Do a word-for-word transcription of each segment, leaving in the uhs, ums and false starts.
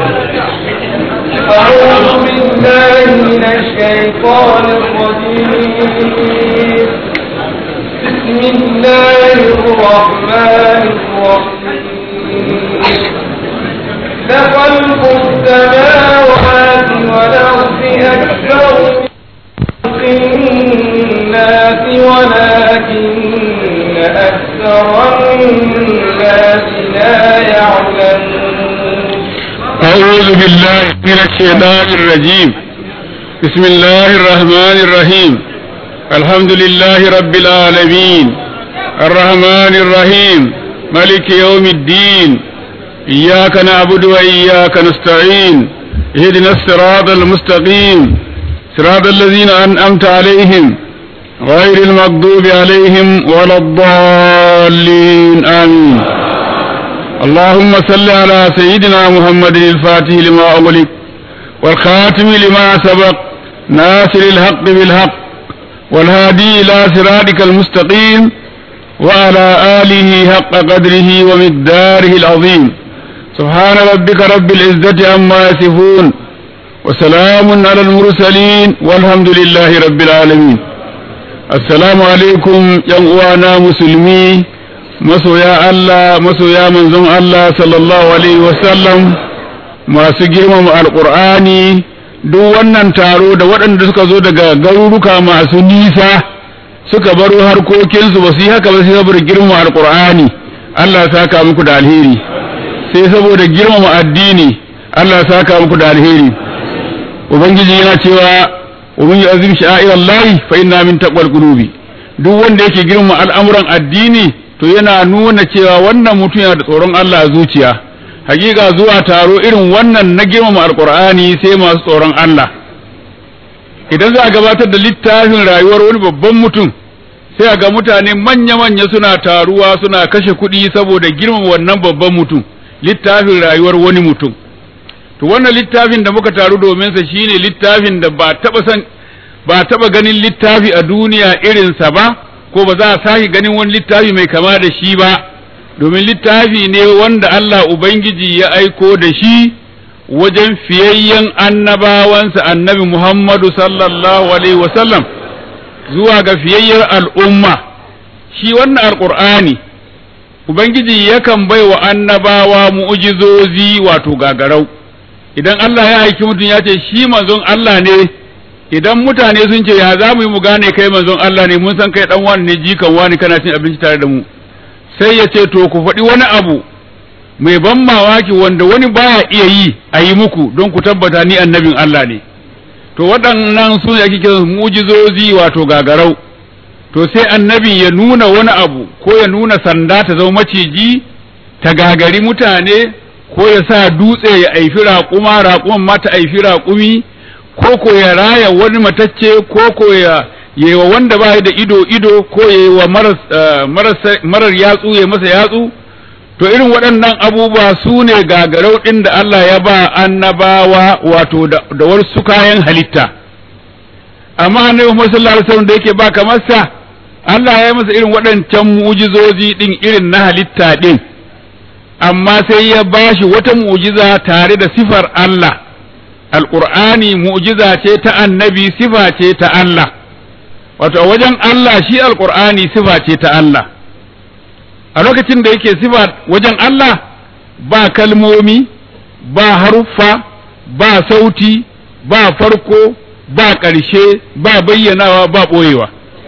أعوذ بالله من الشيطان الرجيم. بسم الله الرحمن الرحيم. لخلق السماوات والأرض أكبر من الناس ولكن أكثر الناس لا يعلمون. أعوذ بالله من الشيطان الرجيم. بسم الله الرحمن الرحيم. الحمد لله رب العالمين الرحمن الرحيم مالك يوم الدين إياك نعبد وإياك نستعين اهدنا الصراط المستقيم صراط الذين أنعمت عليهم غير المغضوب عليهم ولا الضالين آمين. اللهم صل على سيدنا محمد الفاتح لما أغلق والخاتم لما سبق ناصر الحق بالحق والهادي إلى صراطك المستقيم وعلى آله حق قدره ومقداره العظيم. سبحان ربك رب العزة عما يصفون وسلام على المرسلين والحمد لله رب العالمين. السلام عليكم يا أخوانا مسلمين masoya Allah masoya manzon Allah sallallahu alaihi wasallam masu girmama alqur'ani duk wannan taro da waɗanda suka zo daga garuruka masu nisa suka baro harkokinsu ba su yi haka ba sai saboda girmama alqur'ani Allah ya saka muku da alheri sai saboda girmama addini Allah ya saka muku da alheri. Ubangiji yana cewa ومن يعظم شعائر الله فإنها من تقوى القلوب. duk wanda yake girmama al'amuran addini to yana nuna cewa wannan mutum yana da tsoron Allah a zuciya. Hakika zuwa taro irin wannan na girmama alqur'ani sai masu tsoron Allah. Idan za a gabatar da littafin rayuwar wani babban mutum sai a ga mutane manya-manya suna taruwa suna kashe kuɗi saboda girmama wannan babban mutum littafin rayuwar wani mutum. To wannan littafin da muka taru domin sa shine littafin da ba taba san ba taba ganin littafi a duniya irin sa ba ko ba za a sake ganin wani littafi mai kama da shi ba domin littafi ne wanda Allah Ubangiji ya aiko da shi wajen fiyayyen annabawansa annabi Muhammadu sallallahu alaihi wasallam zuwa ga fiyayyar al'umma. Shi wannan alqur'ani Ubangiji yakan baiwa annabawa mu'jizozi wato gagarau. Idan Allah ya aiki mutum ya ce shi manzon Allah ne, idan mutane sun ce ya za mu yi mu gane kai manzon Allah ne, mun san kai dan wani ne jikan wani kana cin abinci tare da mu, sai ya ce to ku faɗi wani abu mai ban mamaki wanda wani baya iya yi a yi muku don ku tabbata ni annabin Allah ne. To waɗannan su ne ake kiran mu'jizozi wato gagarau. To sai annabin ya nuna wani abu ko ya nuna sanda ta zama maciji ta gagari mutane ko ya sa dutse ya aifi raƙuma raƙuman ma ta aifi raƙumi ko ko ya raya wani matacce ko ko ya yi wa wanda ba da ido ido ko ya yi wa marar yatsu ya masa yatsu. To irin waɗannan abubuwa su ne gagarau ɗin da Allah ya ba annabawa wato da wasu kayan halitta. Amma annabi Muhammad sallallahu alaihi wasallam da yake ba kamar sa Allah ya yi masa irin waɗancan mu'jizozi ɗin irin na halitta ɗin. Amma sai ya bashi wata mu'jiza tare da sifar Allah. Alƙur'ani mu'jiza ce ta annabi, sifa ce ta Allah. Wato a wajen Allah shi alƙur'ani sifa ce ta Allah. A lokacin da yake sifa wajen Allah ba kalmomi, ba haruffa, ba sauti, ba farko, ba ƙarshe, ba bayyanawa, ba ɓoyewa.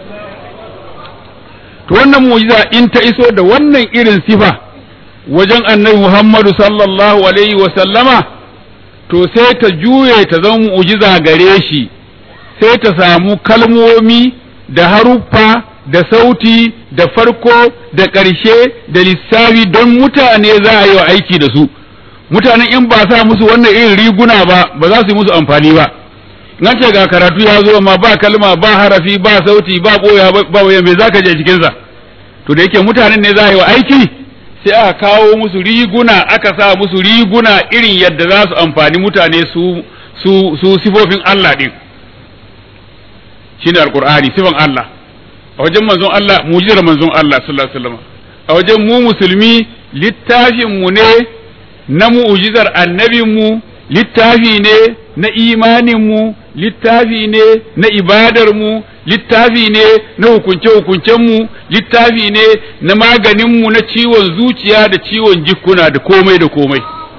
To wannan mu'jiza in ta iso da wannan irin sifa wajen annabi Muhammadu sallallahu alaihi wa sallama to sai ta juye ta zama mu'jiza gare shi, sai ta samu kalmomi da haruffa da sauti da farko da ƙarshe da lissafi don mutane za a yi wa aiki da su. Mutanen in ba sa musu wannan irin riguna ba ba za su yi musu amfani ba. Nan ce ga karatu ya zo ma ba kalma ba harafi ba sauti ba boya ba wayan me zaka je cikin sa. To da yake mutanen ne za a yi wa aiki sai aka kawo musu riguna aka sa musu riguna irin yadda za su amfani mutane su su su sifofin Allah din. Shine alqur'ani sifan Allah. A wajen manzon Allah mu'jizar manzon Allah sallallahu alaihi wasallam. A wajen mu musulmi littafin mu ne na mu'ujizar annabinmu, littafi ne na imaninmu, littafi ne na ibadarmu, littafi ne na hukunce-hukuncenmu, littafi ne na maganinmu na ciwon zuciya da ciwon jikuna da komai da komai.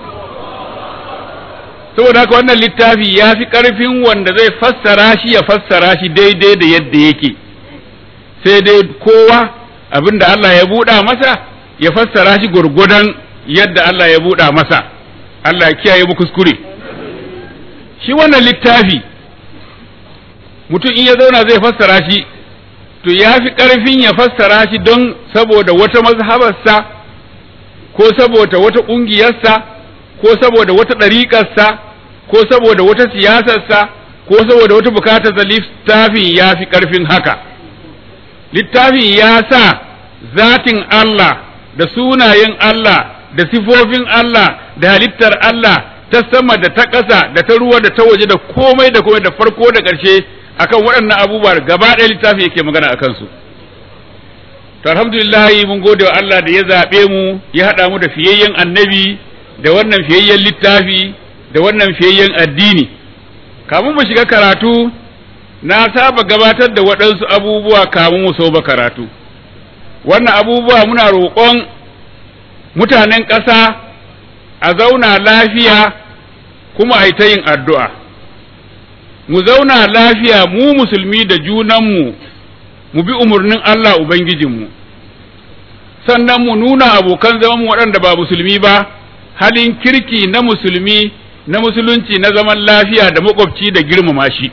Saboda haka wannan littafi ya fi ƙarfin wanda zai fassara shi ya fassara shi daidai da yadda yake, sai dai kowa abinda Allah ya buɗa masa ya fassara shi gurgudan yadda Allah ya buɗa masa. Allah ya kiyaye mu kuskure. Shi wannan littafi mutum in ya zauna zai fassara shi to ya fi ƙarfin ya fassara shi don saboda wata mazhabarsa ko saboda wata ƙungiyarsa ko saboda wata ɗariƙarsa ko saboda wata siyasarsa ko saboda wata bukatarsa. Littafin ya fi ƙarfin haka. Littafin ya sa zatin Allah da sunayen Allah da sifofin Allah da halittar Allah ta sama da ta ƙasa da ta ruwa da ta waje da komai da komai da farko da ƙarshe akan waɗannan abubuwa gaba ɗaya littafi yake magana akan su. To alhamdulillah mun gode wa Allah da ya zaɓe mu ya haɗa mu da fiyayyen annabi da wannan fiyayyen littafi da wannan fiyayyen addini. Kamun mu shiga karatu na saba gabatar da waɗansu abubuwa kamun mu so ba karatu. Wannan abubuwa muna roƙon mutanen ƙasa a zauna lafiya kuma a yi ta yin addu'a. Mu zauna lafiya mu musulmi da junanmu, mu bi umarnin Allah Ubangijinmu, sannan mu nuna abokan zamanmu waɗanda ba musulmi ba halin kirki na musulmi na musulunci na zaman lafiya da makwabci da girmama shi.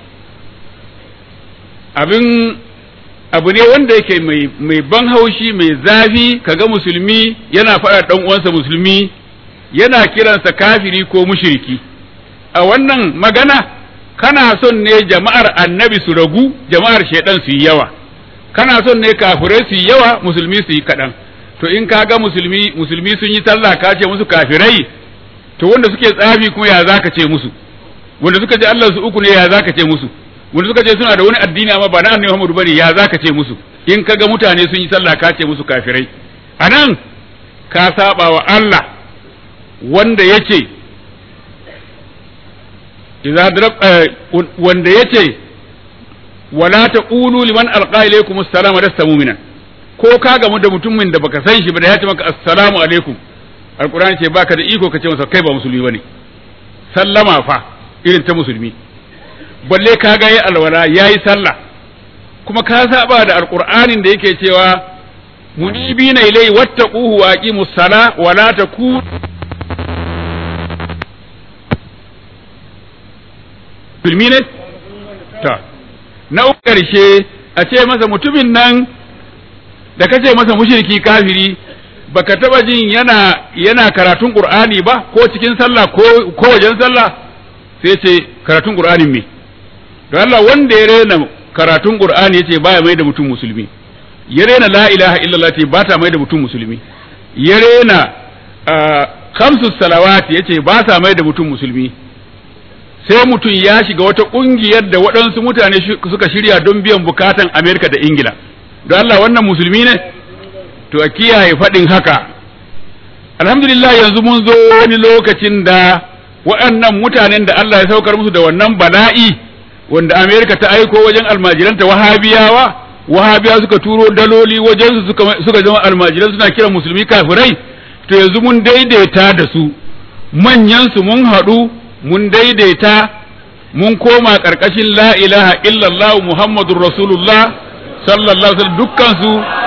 Abin abu ne wanda yake mai, mai ban haushi mai zafi kaga musulmi yana faɗa ɗan uwansa musulmi yana kiransa kafiri ko mushriki. A wannan magana kana son ne jama'ar annabi su ragu, jama'ar shaidan su yi yawa, kana son ne kafirai su yi yawa, musulmi su yi kaɗan. To in ka ga musulmi musulmi sun yi sallah ka ce musu kafirai, to wanda suke tsafi kuma ya zaka ce musu, wanda suka ce Allah su uku ne ya zaka ce musu, wanda suka ce suna da wani addini amma ba na annabi Muhammadu bane ya zaka ce musu. In ka ga mutane sun yi sallah ka ce musu kafirai, anan ka saba wa Allah wanda yace idza darab wanda yace wala taqulu liman alqa ilaykum assalamu lasta mu'minan. Ko ka gamu da mutumin da baka san shi ba da ya ce maka assalamu alaikum, alqur'ani ce baka da iko ka ce masa kai ba musulmi bane. Sallama fa irin ta musulmi, balle ka ga yayi alwala yayi sallah, kuma ka saba da alqur'anin da yake cewa munibina ilai wattaquhu wa aqimus sala wa la takunu musulmi ne? Ta, na uku ƙarshe a ce masa mutumin nan da ka ce masa mushriki kafiri baka taba jin yana yana karatun Qur'ani ba ko cikin sallah ko ko wajen sallah, sai ce karatun Qur'anin me? Don Allah wanda ya rena karatun Qur'ani yace baya mai da mutum musulmi, ya rena la ilaha illallah ce ba ta mai da mutum musulmi, ya rena khamsus salawati yace ba sa mai da mutum musulmi, sai mutum ya shiga wata ƙungiyar da waɗansu mutane suka shirya don biyan bukatan Amerika da Ingila. Don Allah wannan musulmi ne? To a kiyaye faɗin haka. Alhamdulillah yanzu mun zo wani lokacin da waɗannan mutanen da Allah ya saukar musu da wannan bala'i wanda Amerika ta aiko wajen almajiranta wahabiyawa, wahabiyawa suka turo daloli wajensu suka, suka zama almajiran suna kiran musulmi kafirai. To yanzu mun daidaita da su, manyansu mun haɗu mun daidaita mun koma ƙarƙashin la ilaha illallah Muhammadur Rasulullah sallallahu alaihi wasallam. Dukkansu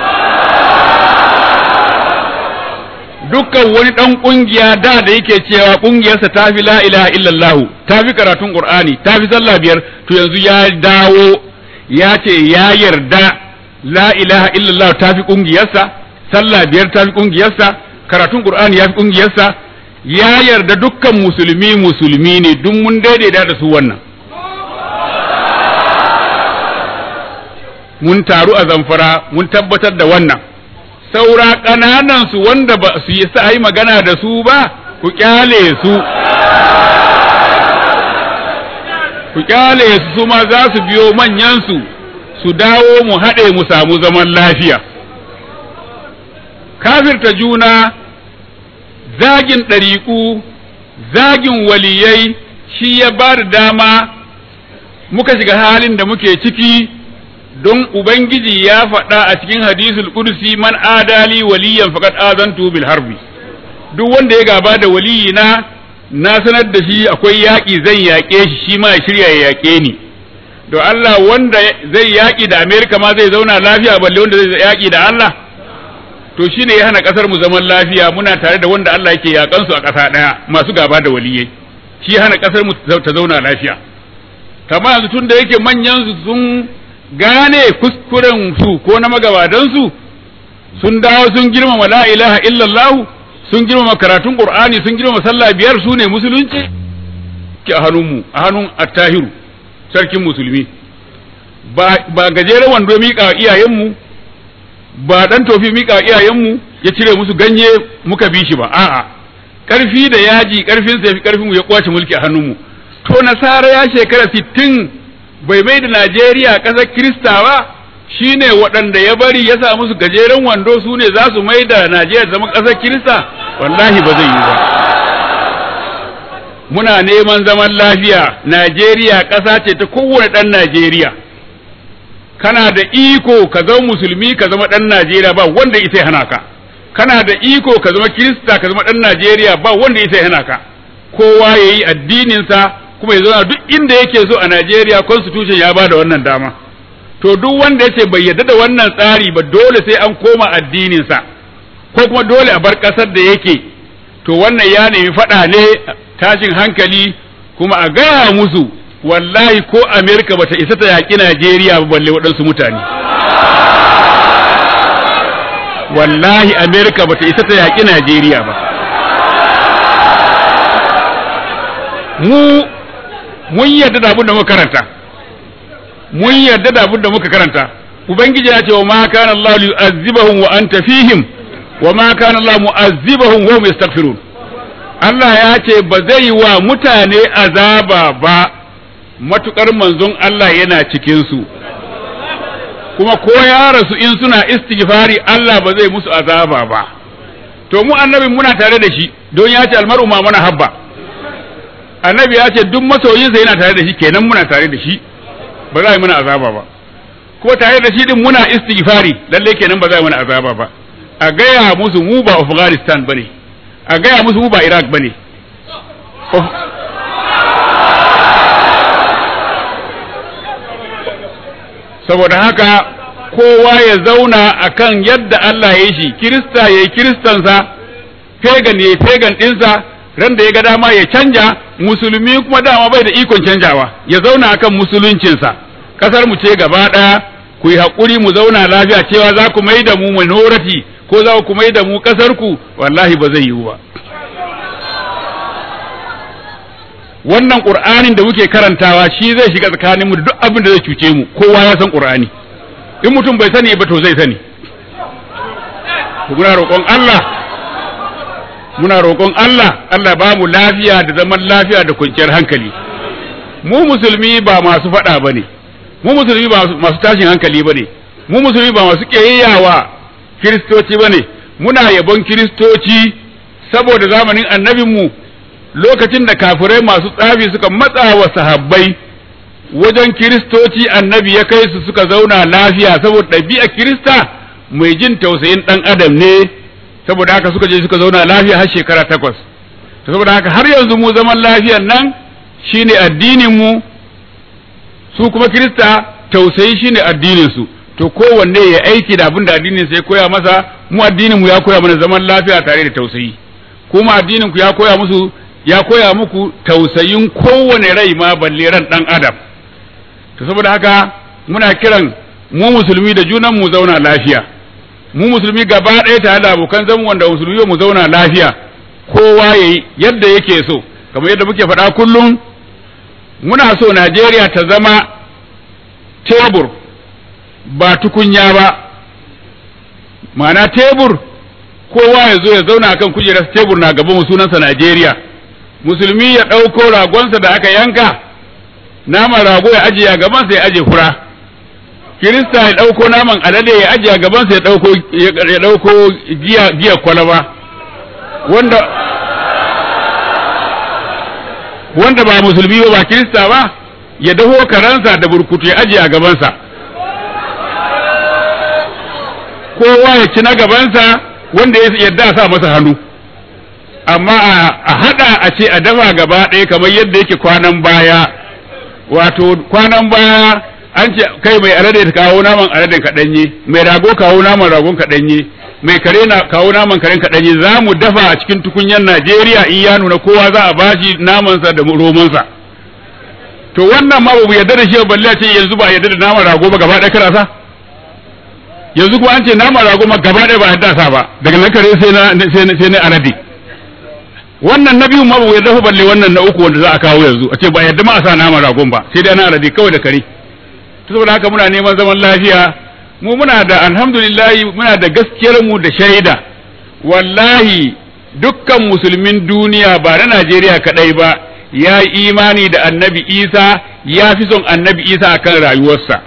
dukkan wani ɗan ƙungiya da da yake cewa ƙungiyarsa ta fi la ilaha illallah, ta fi karatun Qur'ani, ta fi sallah biyar, to yanzu ya dawo ya ce ya yarda la ilaha illallah ta fi ƙungiyarsa, sallah biyar ta fi ƙungiyarsa, karatun Qur'ani ya fi ƙungiyarsa, ya yarda dukkan musulmi musulmi ne, duk mun daidaita da su wannan. Mun taru a Zamfara mun tabbatar da wannan. Saura ƙananan su wanda ba su yi sa yi magana da su ba, ku kyale su. Ku kyale su su ma za su biyo manyan su su dawo mu haɗe mu samu zaman lafiya. Kafirta juna zagin ɗariƙu zagin waliyai shi ya ba da dama muka shiga halin da muke ciki, don ubangiji ya faɗa a cikin hadisul qudsi man adali waliyan faqad azantu bil harbi. Duk wanda ya gaba da waliyina na sanar da shi akwai yaƙi zan yaƙe shi, shi ma ya shirya ya yaƙe ni. don Allah wanda zai yaƙi da Amerika ma zai zauna lafiya balle wanda zai yaƙi da Allah? To shine ya hana ƙasar mu zaman lafiya, muna tare da wanda Allah yake yaƙan su a ƙasa ɗaya masu gaba da waliyai. Shi hana ƙasar mu ta zauna lafiya. Kamar yanzu tun da yake manyan su sun gane kuskuren su ko na magabadan su, sun dawo sun girmama la ilaha illallah, sun girmama karatun Qur'ani, sun girmama sallah biyar, su ne musulunci ke a hannun mu, a hannun Attahiru sarkin musulmi. Ba ba gajeren wando miƙa iyayenmu, ba dan tofi miƙa iyayenmu ya cire musu ganye muka bi shi ba, a'a ƙarfi da yaji ƙarfin sa yafi ƙarfin mu ya kwace mulki a hannunmu. To nasara ya shekara sittin bai mai da Najeriya ƙasar Kirista ba, shine waɗanda ya bari ya sa musu gajeren wando su ne za su mai da Najeriya zama ƙasar Kirista? Wallahi ba zai yi ba. Muna neman zaman lafiya, Najeriya ƙasa ce ta kowane ɗan Najeriya. Kana da iko ka zama musulmi ka zama ɗan Najeriya ba wanda isa hana ka. Kana da iko ka zama Kirista ka zama ɗan Najeriya ba wanda isa hana ka. Kowa ya yi addininsa kuma ya zauna duk inda yake so a Najeriya, constitution ya ba da wannan dama. To duk wanda ya ce bai yarda da wannan tsari ba dole sai an koma addininsa ko kuma dole a bar ƙasar da yake, to wannan ya nemi faɗa ne, tashin hankali, kuma a gaya musu wallahi ko Amerika bata isa ta yaƙi Najeriya ba balle waɗansu mutane. Wallahi Amerika bata isa ta yaƙi Najeriya ba. Mu mun yarda da abin da muka karanta. Mun yarda da abin da muka karanta. Ubangiji ya ce wa ma kana Allah yu'azzibahum wa anta fihim wa ma kana Allah mu'azzibahum wa hum yastaghfirun. Allah ya ce ba zai wa mutane azaba ba matukar manzon Allah yana cikin su, kuma ko ya rasu in suna istighfari Allah ba zai musu azaba ba. To mu annabin muna tare da shi, don ya ce almar'u ma mana habba. Annabi ya ce duk masoyinsa yana tare da shi, kenan muna tare da shi, ba za a yi mana azaba ba. Ko tare da shi din muna istighfari, lalle kenan ba za a yi mana azaba ba. A gaya musu mu ba Afghanistan bane, a gaya musu mu ba Iraq bane. Saboda haka kowa ya zauna akan yadda Allah ya yi shi, Kirista ya yi Kiristansa, pagan ya yi pagan ɗinsa, ran da ya ga dama ya canja, musulmi kuma dama bai da ikon canjawa, ya zauna akan musuluncinsa. Kasar mu ce gaba ɗaya, ku yi haƙuri mu zauna lafiya, cewa za ku mai da mu minority ko za ku mai da mu ƙasar ku, wallahi ba zai yiwu ba. Wannan Qur'anin da muke karantawa shi zai shiga tsakaninmu da duk abin da zai cuce mu, kowa ya san Qur'ani. In mutum bai sani ba to zai sani. Muna roƙon Allah, muna roƙon Allah, Allah ba mu lafiya da zaman lafiya da kwanciyar hankali. Mu musulmi ba masu faɗa bane, mu musulmi ba masu tashin hankali bane, mu musulmi ba masu ƙiyayyawa Kiristoci bane. Muna yabon Kiristoci saboda zamanin annabinmu, lokacin da kafirai masu tsafi suka matsa wa sahabbai wajen Kiristoci, annabi ya kai su suka zauna lafiya, saboda ɗabi'ar Kirista mai jin tausayin ɗan adam ne, saboda haka suka je suka zauna lafiya har shekara takwas. Saboda haka har yanzu mu zaman lafiyan nan shine addinin mu, su kuma Kirista tausayi shine addinin su. To kowanne ya aiki da abin da addinin sa ya koya masa. Mu addinin mu ya koya mana zaman lafiya tare da tausayi, kuma addinin ku ya koya musu ya koya muku tausayin kowane rai ma balle ran dan adam. To saboda haka muna kiran mu musulmi da junan mu zauna lafiya, mu musulmi gaba ɗaya tare da abokan zamu wanda musulmi mu zauna lafiya, kowa yayi yadda yake so. Kamar yadda muke faɗa kullum, muna so Najeriya ta zama tebur ba tukunya ba. Ma'ana tebur, kowa ya zo ya zauna akan kujerar tebur na gaban sunansa Najeriya. Musulmi ya ɗauko ragonsa da aka yanka, naman rago ya ajiye a gabansa ya ajiye fura. Kirista ya ɗauko naman alade ya ajiye a gabansa ya ɗauko ya ɗauko giya giya kwalaba. wanda wanda ba musulmi ba ba kirista ba ya daho karansa da burkutu ya aje a gabansa kowa ya ci na gabansa wanda ya yadda a sa masa hannu amma a hada a ce a dafa gaba ɗaya kamar yadda yake kwanan baya wato kwanan baya an ce kai mai alade ta kawo naman aladen kaɗanye mai rago kawo naman ragon kaɗanye mai kare na kawo naman karen kaɗanye za mu dafa a cikin tukunyar Najeriya in ya nuna kowa za a bashi namansa da romansa to wannan ma babu yarda da shi balle ce yanzu ba yarda da naman rago ba gaba ɗaya kada sa yanzu kuma an ce naman rago ma gaba ɗaya ba yarda sa ba daga na kare sai na sai na alade wannan na biyu ma babu yarda fa balle wannan na uku wanda za a kawo yanzu a ce ba yarda ma a sa naman ragon ba sai dai na alade kawai da kare saboda haka muna neman zaman lafiya mu muna da alhamdulillah muna da gaskiyar mu da shaida wallahi dukkan musulmin duniya ba na Najeriya kadai ba ya yi imani da annabi Isa ya fi son annabi Isa akan rayuwarsa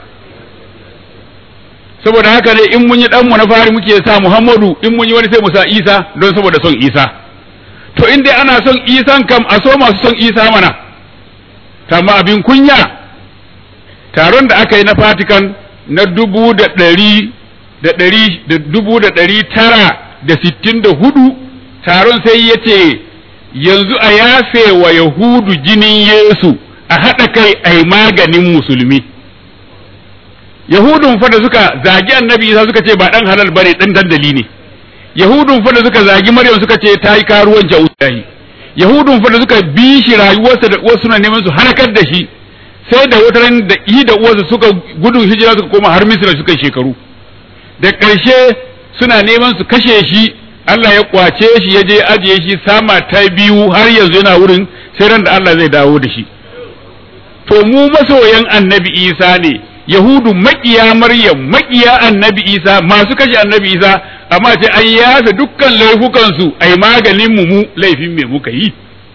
saboda haka ne in mun yi dan mu na fari muke sa Muhammadu in mun yi wani sai mu sa Isa don saboda son Isa to in dai ana son Isa kam a so masu son Isa mana tamma abin kunya taron da aka yi na Vatican na dubu da ɗari da ɗari da dubu da ɗari tara da sittin da hudu taron sai ya ce yanzu a yafe wa Yahudu jinin Yesu a haɗa kai a yi maganin musulmi Yahudun fa da suka zagi annabi Isa suka ce ba ɗan halal bane ɗan dandali ne Yahudun fa da suka zagi Maryam suka ce ta yi karuwanci a Usahi Yahudun fa da suka bi shi rayuwarsa da wasu suna neman su harkar da shi sai da wata ran da yi da uwarsa suka gudun hijira suka koma har Misra suka shekaru da ƙarshe suna neman su kashe shi Allah ya kwace shi ya je ajiye shi sama ta biyu har yanzu yana wurin sai ran da Allah zai dawo da shi to mu masoyan annabi Isa ne Yahudu maƙiya Maryam maƙiya annabi Isa masu kashe annabi Isa amma ce an yafe dukkan laifukan su ai maganin mu mu laifin me muka yi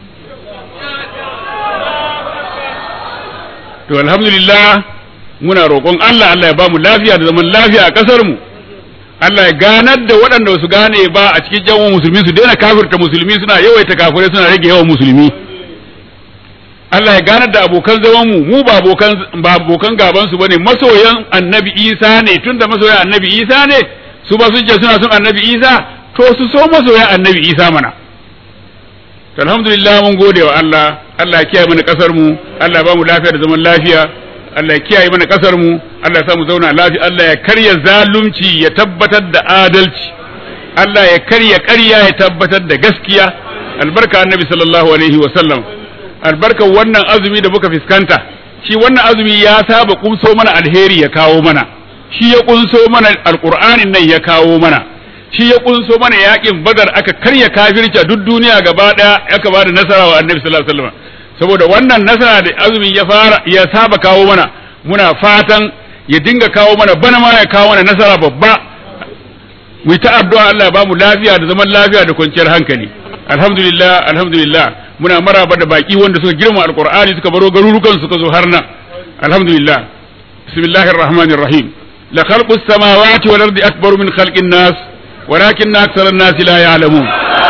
to alhamdulillah muna roƙon Allah Allah ya ba mu lafiya da zaman lafiya a ƙasar mu Allah ya ganar da waɗanda su gane ba a cikin jawon musulmi su daina kafirta musulmi suna yawaita kafirai suna rage yawan musulmi Allah ya ganar da abokan zaman mu mu ba abokan ba abokan gaban su bane masoyan annabi Isa ne tunda masoyan annabi Isa ne su ba sun ce suna son annabi Isa to su so masoyan annabi Isa mana to alhamdulillah mun gode wa Allah Allah ya kiyaye mana kasar mu Allah ya ba mu lafiya da zaman lafiya Allah ya kiyaye mana kasar mu Allah ya sa mu zauna lafiya Allah ya karya zalunci ya tabbatar da adalci Allah ya karya ƙarya ya tabbatar da gaskiya albarka annabi sallallahu alaihi wa sallam albarka wannan azumi da muka fiskanta shi wannan azumi ya saba kunso mana alheri ya kawo mana shi ya kunso mana alqur'anin nan ya kawo mana shi ya kunso mana yakin badar aka karya kafirci a duk duniya gaba daya aka bada nasara wa annabi sallallahu alaihi wasallam saboda wannan nasara da azumi ya fara ya saba kawo mana muna fatan ya dinga kawo mana bana ma ya kawo mana nasara babba mu ta addu'a Allah ya ba mu lafiya da zaman lafiya da kwanciyar hankali alhamdulillah alhamdulillah muna maraba da baki wanda suka girma alqur'ani suka baro garurukan suka zo har nan alhamdulillah bismillahir rahmanir rahim la khalqus samawati wal ardi akbaru min khalqin nas walakinna aktharan nas la ya'lamun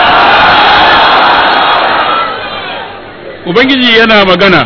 ubangiji yana magana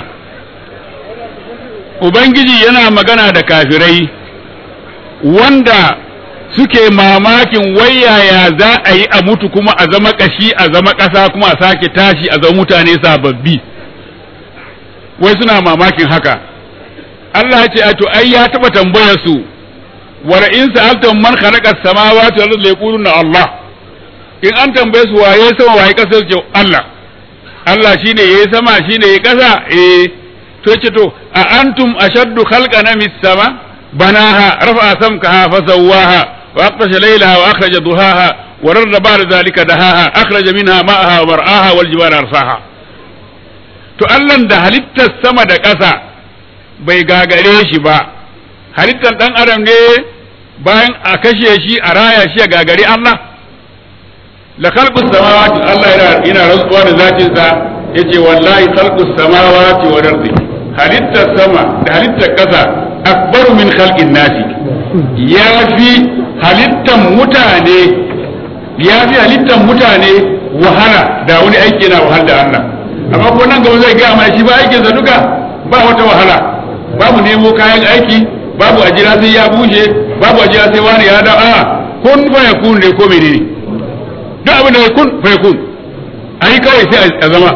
ubangiji yana magana da kafirai wanda suke mamakin wayaya za a yi a mutu kuma a zama kashi a zama ƙasa kuma a sake tashi a zama mutane sababbi wai suna mamakin haka Allah ya ce a to ai ya taba tambayar su wa in sa'altum man khalaqa as-samawati wal ardi yaquluna Allah in an tambaye su waye sama waye ƙasa su ce Allah Allah shine yayi sama shine yayi ƙasa eh to ce to a antum ashaddu khalqan min sama banaha rafa'a samkaha fasawwaha وأقطش ليلها وأخرج ضحاها ورد بعد ذلك دهاها أخرج منها ماءها ومرعاها والجبال أرساها to Allahn da halittar sama da ƙasa bai gagare shi ba halittar ɗan adam ne bayan a kashe shi a raya shi a gagare Allah la khalqus samawati Allah yana yana rantsuwa da zatin sa yace wallahi khalqus samawati wal ardi halittar sama da halittar ƙasa akbaru min khalqin nasi ya fi halittan mutane ya fi halittan mutane wahala da wani aiki yana wahal da Allah amma ko nan gaba zai gaya mana shi ba aikinsa duka ba wata wahala babu nemo kayan aiki babu ajira sai ya bushe babu ajira sai wani ya da a kun fa yakun ne ko menene duk abin da kun fa yakun ai kawai sai a zama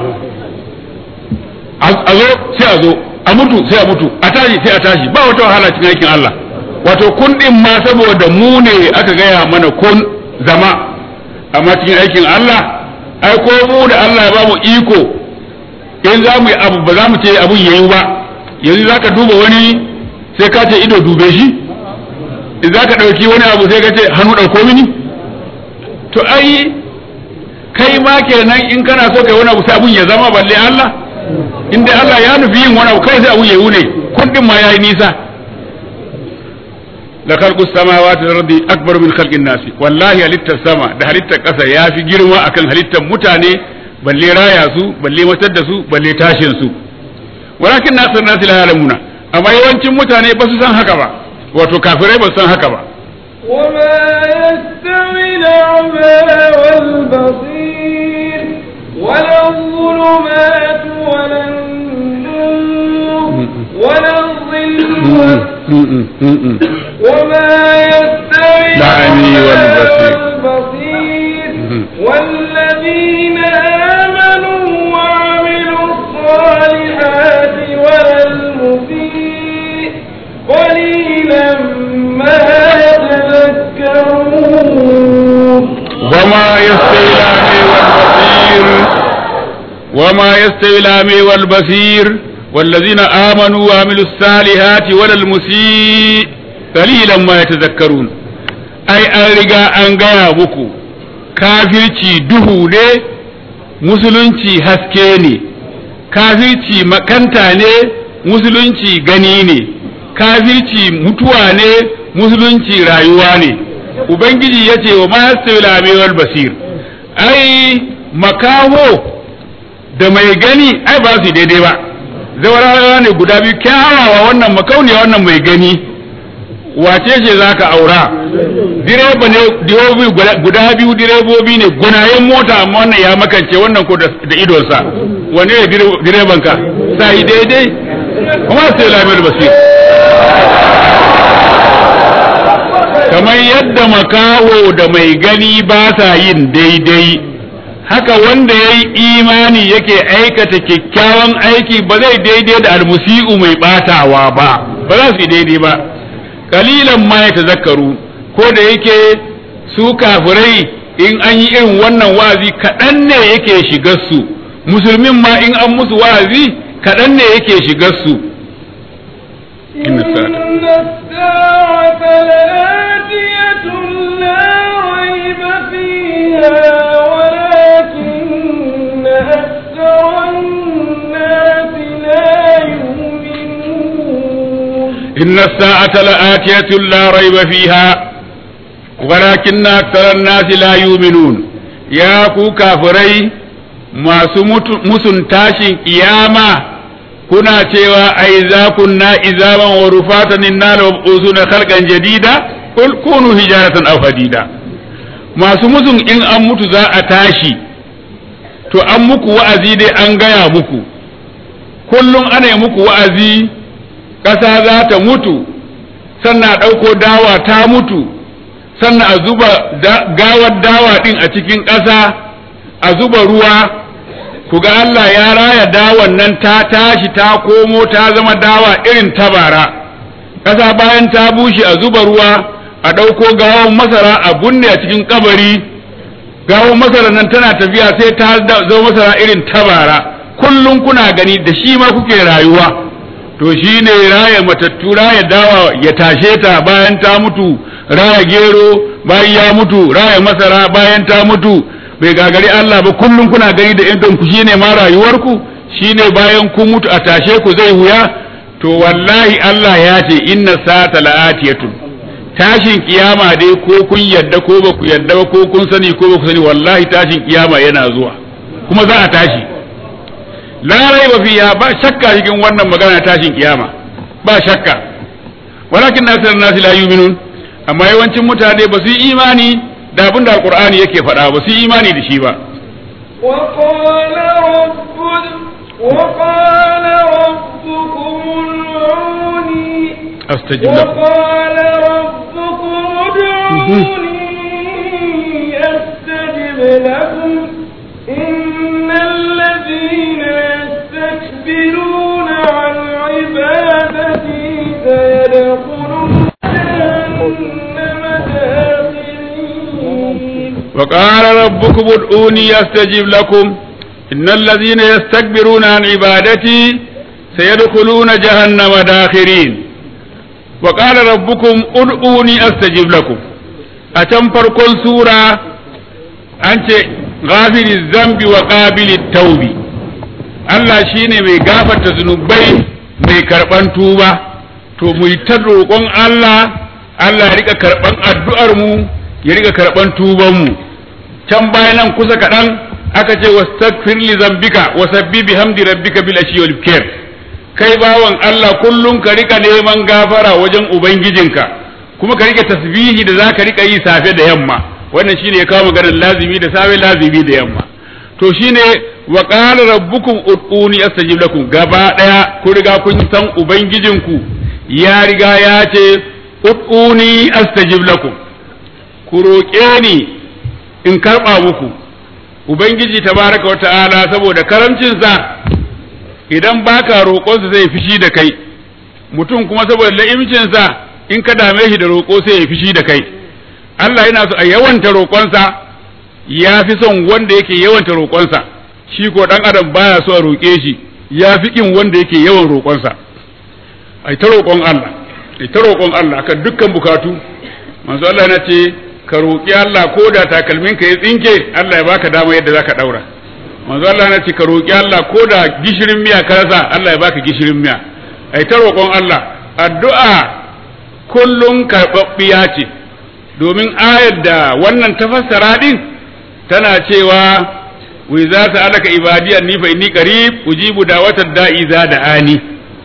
a zo sai a zo a mutu sai a mutu a tashi sai a tashi ba wata wahala cikin aikin Allah wato kun din ma saboda mu ne aka gaya mana kun zama amma cikin aikin Allah ai ko mu da Allah ya ba mu iko in za mu yi abu ba za mu ce abun yayi ba yanzu za ka duba wani sai ka ce ido dube shi in za ka ɗauki wani abu sai ka ce hannu ɗauko mini to ai kai ma kenan in kana so kai wani abu sai abun ya zama balle Allah in dai Allah ya nufi yin wani abu kai sai abun ya yi ne kundin ma yayi nisa la khalqus samawati wal ardi akbar min khalqin nasi wallahi halittar sama da halittar ƙasa yafi girma akan halittar mutane balle raya su balle matar da su balle tashin su walakin nasir nasi la yalamuna amma yawancin mutane ba su san haka ba wato kafirai ba su san haka ba وما يستوي الأعمى والبصير ولا الظلمات ولا النور ولا الظل وما يستوي الأعمى والبصير والذين آمنوا وعملوا الصالحات ولا المسيء قليلا ما يتذكرون وما يستوي الأعمى والبصير وما يستوي الأعمى والبصير والذين آمنوا وعملوا الصالحات ولا المسيء قليلا ما يتذكرون أي أرجع أنجا بكو kafirci duhu ne musulunci haske ne kafirci makanta ne musulunci gani ne kafirci mutuwa ne musulunci rayuwa ne ubangiji ya ce wa mahastawil wal basir ai makaho da mai gani ai ba su daidai ba zawarawa ne guda biyu kyawawa wannan makauniya wannan mai gani wace ce za ka aura direba ne direbobi guda biyu direbobi ne gunayen mota amma wannan ya makance wannan ko da idonsa wane ne direban ka sai daidai kuma sai lamir basir kamar yadda makaho da mai gani ba sa yin daidai haka wanda ya yi imani yake aikata kyakkyawan aiki ba zai daidai da almusi'u mai batawa ba ba za su yi daidai ba kalilan ma ya tazakkaru ko da yake su kafirai in an yi irin wannan wa'azi kaɗan ne yake shigar su musulmin ma in an musu wa'azi kaɗan ne yake shigar su inna sa'ata la'atiyatun la rayba fiha walakinna aktharan nasi la إن الساعة لآتية لا ريب فيها ولكن أكثر الناس لا يؤمنون يا كو كافري ما سمت مسن تاشين قيامة كنا تيوا أئذا كنا إذابا ورفاتا إنا لمبعوثون خلقا جديدا قل كونوا حجارة أو حديدا ما سمسن إن أمت ذا أتاشي to an muku wa'azi dai an gaya muku kullum ana yi muku wa'azi ƙasa za ta mutu sannan a ɗauko dawa ta mutu sannan a zuba gawar dawa ɗin a cikin ƙasa a zuba ruwa ku ga Allah ya raya dawan nan ta tashi ta komo ta zama dawa irin tabara ƙasa bayan ta bushe a zuba ruwa a ɗauko gawar masara a bunne a cikin kabari gawar masara nan tana tafiya sai ta zama masara irin tabara kullum kuna gani da shi ma kuke rayuwa to shi ne raya matattu raya dawa ya tashe ta bayan ta mutu raya gero bayan ya mutu raya masara bayan ta mutu bai gagari Allah ba kullum kuna gani da idon ku shine ma rayuwarku shine bayan ku mutu a tashe ku zai wuya to wallahi Allah ya ce inna sa'ata la'atiyatun tashin kiyama dai ko kun yadda ko ba ku yadda ba ko kun sani ko ba ku sani wallahi tashin kiyama yana zuwa kuma za a tashi la raiba fiha ba shakka cikin wannan magana tashin kiyama ba shakka walakin nasir nasi la yu'minun amma yawancin mutane ba su yi imani da abin da alqur'ani yake faɗa ba su yi imani da shi ba وقال رب وقال ربكم ادعوني أستجب لكم وقال ربكم ادعوني أستجب لكم إن الذين يستكبرون عن عبادتي سيدخلون جهنم داخرين وقال ربكم ادعوني أستجب لكم إن الذين يستكبرون عن عبادتي سيدخلون جهنم داخرين وقال ربكم ادعوني أستجب لكم أتنفر كل سورة أنت غافر الذنب وقابل التوب Allah shine mai gafarta zunubai mai karban tuba to mu yi ta roƙon Allah Allah ya rika karban addu'ar mu ya rika karban tuban mu can bayan nan kusa kaɗan aka ce wastaghfir li zambika wasabbi bihamdi rabbika bil ashi wal ibkar kai bawan Allah kullum ka rika neman gafara wajen ubangijinka kuma ka rika tasbihi da zaka rika yi safe da yamma wannan shine ya kawo maganar lazimi da safe lazimi da yamma to shine wa qala rabbukum ud'uni astajib lakum gaba daya ku riga kun san ubangijinku ya riga ya ce ud'uni astajib lakum ku roƙe ni in karba muku ubangiji tabaraka wa ta'ala saboda karamcinsa idan baka roƙonsa zai fishi da kai mutum kuma saboda la'imcinsa in ka dame shi da roƙo sai ya fishi da kai Allah yana so a yawanta roƙonsa ya fi son wanda yake yawanta roƙonsa shi ko dan adam baya so a roƙe shi ya fi kin wanda yake yawan roƙonsa ai ta roƙon Allah ai ta roƙon Allah akan dukkan bukatu manzo Allah yana ce ka roƙi Allah ko da takalmin ka ya tsinke Allah ya baka dama yadda zaka daura manzo Allah yana ce ka roƙi Allah ko da gishirin miya ka rasa Allah ya baka gishirin miya ai ta roƙon Allah addu'a kullun karɓaɓɓiya ce domin ayar da wannan tafassara din tana cewa wa idza sa'alaka ibadi anni fa inni qarib ujibu da'watad da'i za da'ani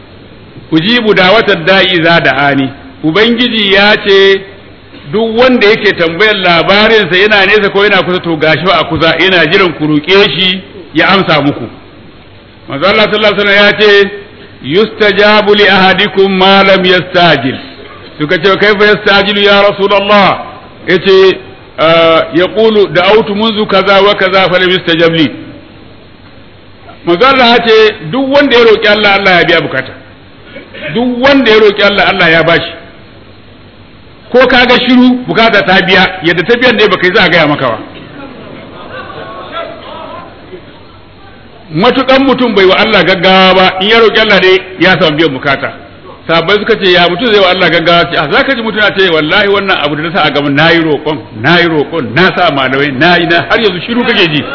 ujibu da'watad da'i za da'ani ubangiji ya ce duk wanda yake tambayar labarin sa yana nesa ko yana kusa to gashi a kusa yana jiran ku roke shi ya amsa muku manzo Allah sallallahu alaihi wasallam ya ce yustajabu li ahadikum ma lam yastajil suka ce kaifa yastajilu ya rasulullah yace yaqulu da'awtu munzu kaza wa kaza falam yustajab li manzo Allah ya ce duk wanda ya roki Allah Allah ya biya bukata duk wanda ya roki Allah Allah ya bashi ko kaga shiru bukata ta biya yadda ta biyan da baka yi za a gaya maka ba matukan mutum bai wa Allah gaggawa ba in ya roki Allah dai ya samu biyan bukata sabai suka ce ya mutum zai wa Allah gaggawa ce a zaka ji mutum ya ce wallahi wannan abu da na sa a gaban nayi roƙon nayi roƙon na sa malamai nayi na har yanzu shiru kake ji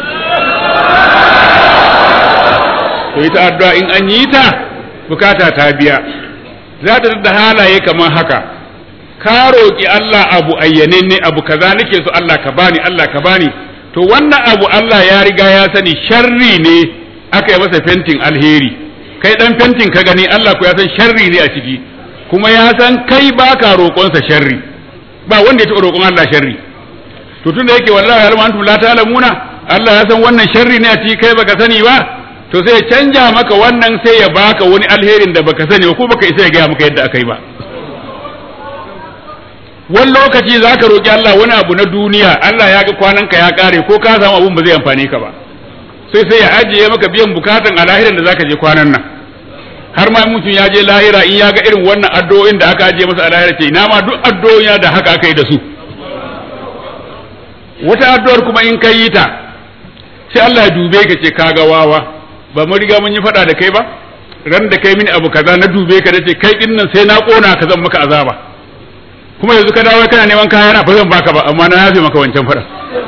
to ita addu'a in an yi ta bukata ta biya za ta da halaye kamar haka ka roƙi Allah abu ayyane ne abu kaza nake so Allah ka bani Allah ka bani to wannan abu Allah ya riga ya sani sharri ne aka yi masa fentin alheri kai dan fentin ka gani Allah ku ya san sharri ne a ciki kuma ya san kai baka roƙonsa sharri ba wanda ya taɓa roƙon Allah sharri to tunda yake wallahi hal antum la ta'lamuna Allah ya san wannan sharri ne a ciki kai baka sani ba to sai ya canja maka wannan sai ya baka wani alherin da baka sani ba ko baka isa ya gaya maka yadda aka yi ba wani lokaci za ka roƙi Allah wani abu na duniya Allah ya ga kwananka ya ƙare ko ka samu abun ba zai amfani ka ba sai sai ya ajiye maka biyan bukatan a lahiran da za ka je kwanan nan har ma mutum ya je lahira in ya ga irin wannan addu'o'in da aka ajiye masa a lahira ce ina ma duk addu'o'in da haka aka yi da su wata addu'ar kuma in ka yi ta sai Allah ya dube ka ce ka ga wawa ba mu riga mun yi faɗa da kai ba ran da kai mini abu kaza na dube ka da ce kai din nan sai na ƙona ka zan maka azaba kuma yanzu ka dawo kana neman kaya na ba zan baka ba amma na yafe maka wancan fara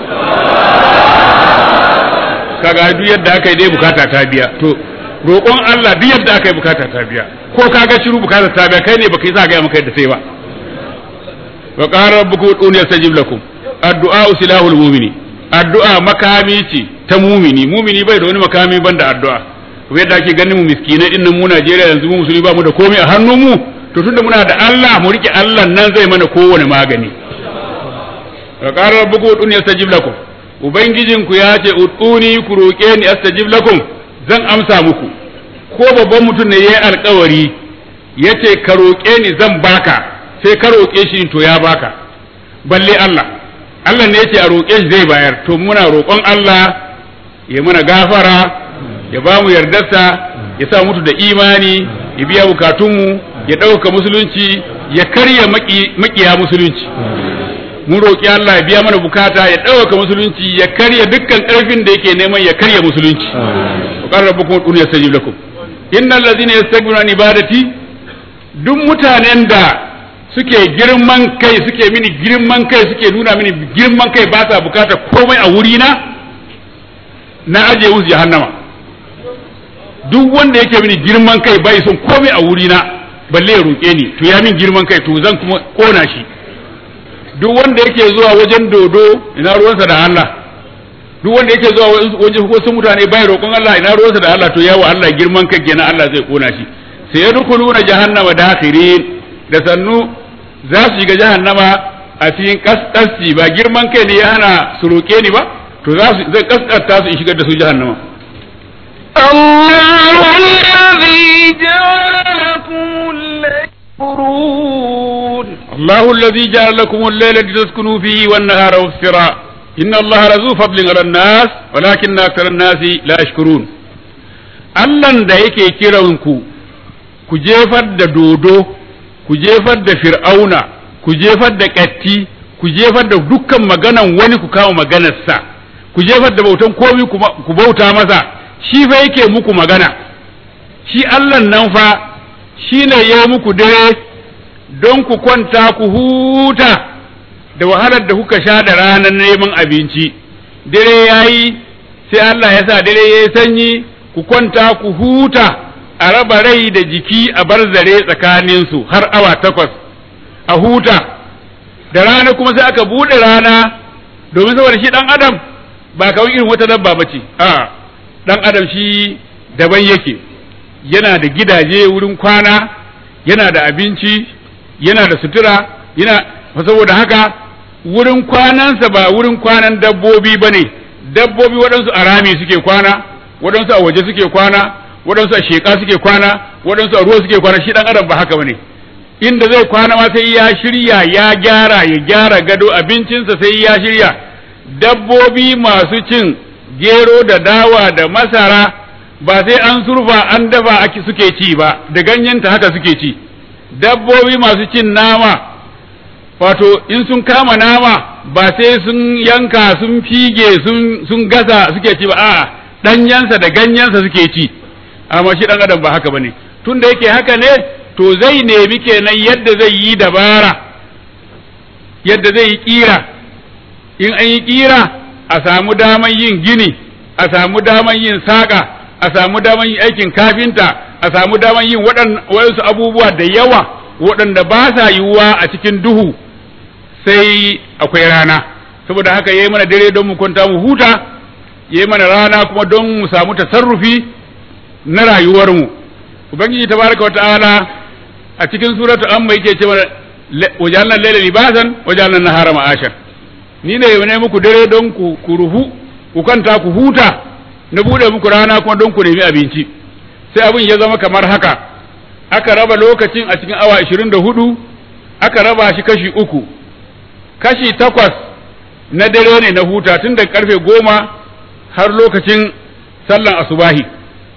kaga duk yadda aka yi dai bukata ta biya to roƙon Allah duk yadda aka yi bukata ta biya ko kaga shiru bukata ta biya kai ne baka yi za ga maka yadda sai ba wa qala rabbukum ud'uni astajib lakum addu'a silahul mu'mini addu'a makami ce ta mu'mini mu'mini bai da wani makami banda addu'a kuma yadda ake ganin mu miskinai din nan mu Najeriya yanzu mu musulmi ba mu da komai a hannun mu to tunda muna da Allah mu rike Allah nan zai mana kowane magani wa qala rabbukum ud'uni astajib lakum ubangijinku ya ce ud'uni ku roƙe ni astajib lakum zan amsa muku ko babban mutum ne yayi alƙawari yace ka roƙe ni zan baka sai ka roƙe shi to ya baka balle Allah Allah ne yace a roƙe shi zai bayar to muna roƙon Allah ya mana gafara ya ba mu yardarsa ya sa mutu da imani ya biya bukatunmu ya ɗauka musulunci ya karya makiya musulunci mun roƙi Allah ya biya mana bukata ya ɗauka musulunci ya karya dukkan ƙarfin da yake neman ya karya musulunci wa qala rabbukum ud'uni astajib lakum innal ladzina yastakbiruna an ibadati duk mutanen da suke girman kai suke mini girman kai suke nuna mini girman kai ba sa bukata komai a wurina na aje wusu jahannama duk wanda yake mini girman kai bai son komai a wurina balle ya roƙe ni to ya min girman kai to zan kuma kona shi duk wanda yake zuwa wajen dodo ina ruwansa da Allah duk wanda yake zuwa wajen wasu mutane bai roƙon Allah ina ruwansa da Allah to yawa Allah girman kai kenan Allah zai kona shi sai ya dukuluna jahannama dakhirin da sannu za su shiga jahannama a cikin kaskasci ba girman kai ne ya hana su roƙe ni ba to za su zai kaskanta su in shigar da su jahannama الله الذي جعل لكم الليل سرون الله الذي جعل لكم الليل لتسكنوا فيه والنهار مبصرا إن الله لذو فضل على الناس ولكن أكثر الناس لا يشكرون Allahn da yake kiranku ku jefar da dodo ku jefar da fir'auna ku jefar da ƙatti ku jefar da dukkan maganan wani ku kawo maganarsa ku jefar da bautan komai ku bauta masa shi fa yake muku magana shi Allah nan fa shi ne ya muku dare don ku kwanta ku huta da wahalar da kuka sha da ranar neman abinci dare yayi sai Allah ya sa dare yayi sanyi ku kwanta ku huta a raba rai da jiki a bar zare tsakaninsu har awa takwas a huta da rana kuma sai aka bude rana domin saboda shi dan adam ba kawai irin wata dabba bace a dan adam shi daban yake yana da gidaje wurin kwana yana da abinci yana da sutura yana saboda haka wurin kwanansa ba wurin kwanan dabbobi bane dabbobi waɗansu a rami suke kwana waɗansu a waje suke kwana waɗansu a sheƙa suke kwana waɗansu a ruwa suke kwana shi dan adam ba haka bane inda zai kwana ma sai ya shirya ya gyara ya gyara gado abincinsa sai ya shirya dabbobi masu cin gero da dawa da masara ba sai an surfa an dafa ake suke ci ba da ganyenta haka suke ci dabbobi masu cin nama wato in sun kama nama ba sai sun yanka sun fige sun sun gasa suke ci ba a'a danyansa da ganyensa suke ci amma shi dan adam ba haka bane tunda yake haka ne to zai nemi kenan yadda zai yi dabara yadda zai yi kira in an yi kira a samu daman yin gini a samu daman yin saƙa a samu daman yin aikin kafinta a samu daman yin waɗansu abubuwa da yawa waɗanda ba sa yiwuwa a cikin duhu sai akwai rana saboda haka yayi mana dare don mu kwanta mu huta yayi mana rana kuma don mu samu tasarrufi na rayuwarmu ubangiji tabaraka wa ta'ala a cikin suratu amma yake cewa wajalna layla libasan wajalna nahara ma'ashan ni ne ne muku dare don ku ku ruhu ku kanta ku huta na bude muku rana kuma don ku nemi abinci sai abin ya zama kamar haka aka raba lokacin a cikin awa ashirin da hudu aka raba shi kashi uku kashi takwas na dare ne na huta tun da karfe goma har lokacin sallan asubahi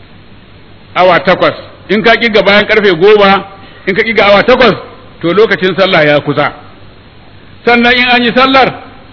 awa takwas in ka kiga bayan karfe goma in ka kiga awa takwas to lokacin sallah ya kusa sannan in an yi sallar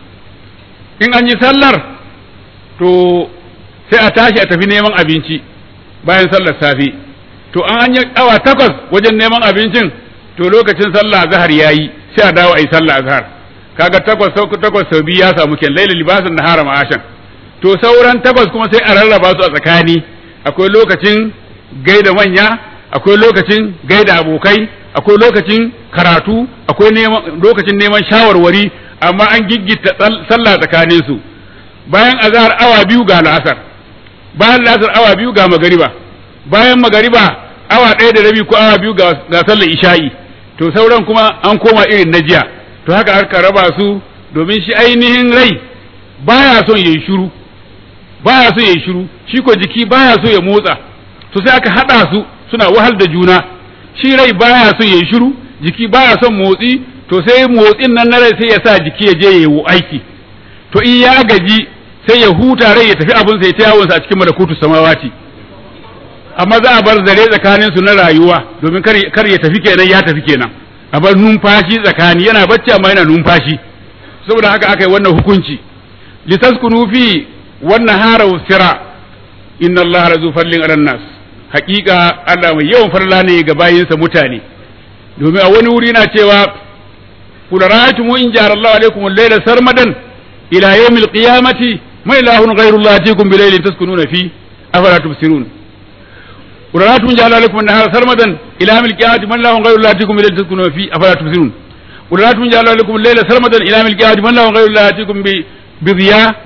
in an yi sallar to sai a tashi a tafi neman abinci bayan sallar safi to an yi awa takwas wajen neman abincin to lokacin sallah zahar yayi sai a dawo a yi sallah azhar kaga takwas sau takwas sau biyu ya samu ken lailal libasin nahara ma'ashan to sauran takwas kuma sai a rarraba su a tsakani akwai lokacin gaida manya akwai lokacin gaida abokai akwai lokacin karatu akwai lokacin neman shawarwari amma an giggita sallah tsakanin su bayan azhar awa biyu ga la'asar bayan la'asar awa biyu ga magariba bayan magariba awa ɗaya da rabi ko awa biyu ga sallar isha'i to sauran kuma an koma irin na jiya to haka aka raba su domin shi ainihin rai baya son yayi shiru baya so yayi shiru shi ko jiki baya so ya motsa to sai aka hada su suna wahal da juna shi rai baya so yayi shiru jiki baya son motsi to sai motsin nan na rai sai ya sa jiki ya je yayi aiki to in ya gaji sai ya huta rai ya tafi abin sai ta yawon sa a cikin malakutu samawati amma za a bar zare tsakanin su na rayuwa domin kar kar ya tafi kenan ya tafi kenan a bar numfashi tsakani yana bacci amma yana numfashi saboda haka aka yi wannan hukunci litaskunu fi wannan hara wasira inna allaha lazu fallin ala nas haqiqa Allah mai yawan farla ne ga bayinsa mutane domin a wani wuri na cewa kul ra'aytum in jara Allah alaikum al-layla sarmadan ila yawm al-qiyamati ma ilahun ghayru Allah atikum bi laylin taskununa fi afala tubsirun kul ra'aytum in jara alaikum an-nahara sarmadan ila yawm al-qiyamati ma ilahun ghayru Allah atikum bi laylin taskununa fi afala tubsirun kul ra'aytum in jara alaikum al-layla sarmadan ila yawm al-qiyamati ma ilahun ghayru Allah atikum bi bi dhiya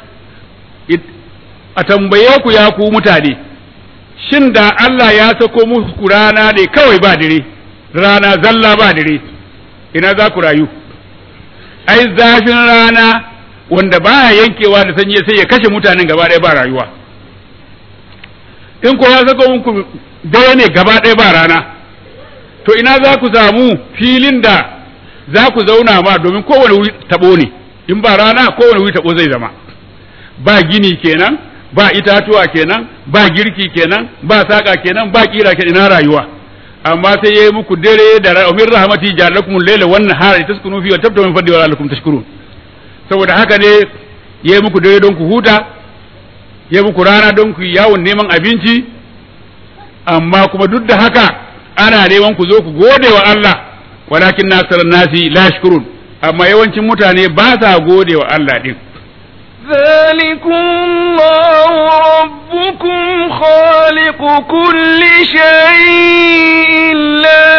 a tambaye ku ya ku mutane shin da Allah ya sako muku rana ne kawai ba dare rana zalla ba dare ina za ku rayu ai zafin rana wanda baya yankewa da sanyi sai ya kashe mutanen gaba ɗaya ba rayuwa in ko ya sako muku dare ne gaba ɗaya ba rana to ina za ku samu filin da za ku zauna ma domin kowane wuri tabo ne in ba rana kowane wuri tabo zai zama ba gini kenan ba itatuwa kenan ba girki kenan ba saka kenan ba kira kenan ina rayuwa amma sai yayi muku dare da rahmin rahmati ja'alakumul layla wan nahara taskunu fi wa tabtagu min fadli wa la'allakum tashkurun saboda haka ne yayi muku dare don ku huta yayi muku rana don ku yawon neman abinci amma kuma duk da haka ana neman ku zo ku gode wa Allah walakin nasarun nasi la yashkurun amma yawancin mutane ba sa gode wa Allah din ذلكم الله ربكم خالق كل شيء لا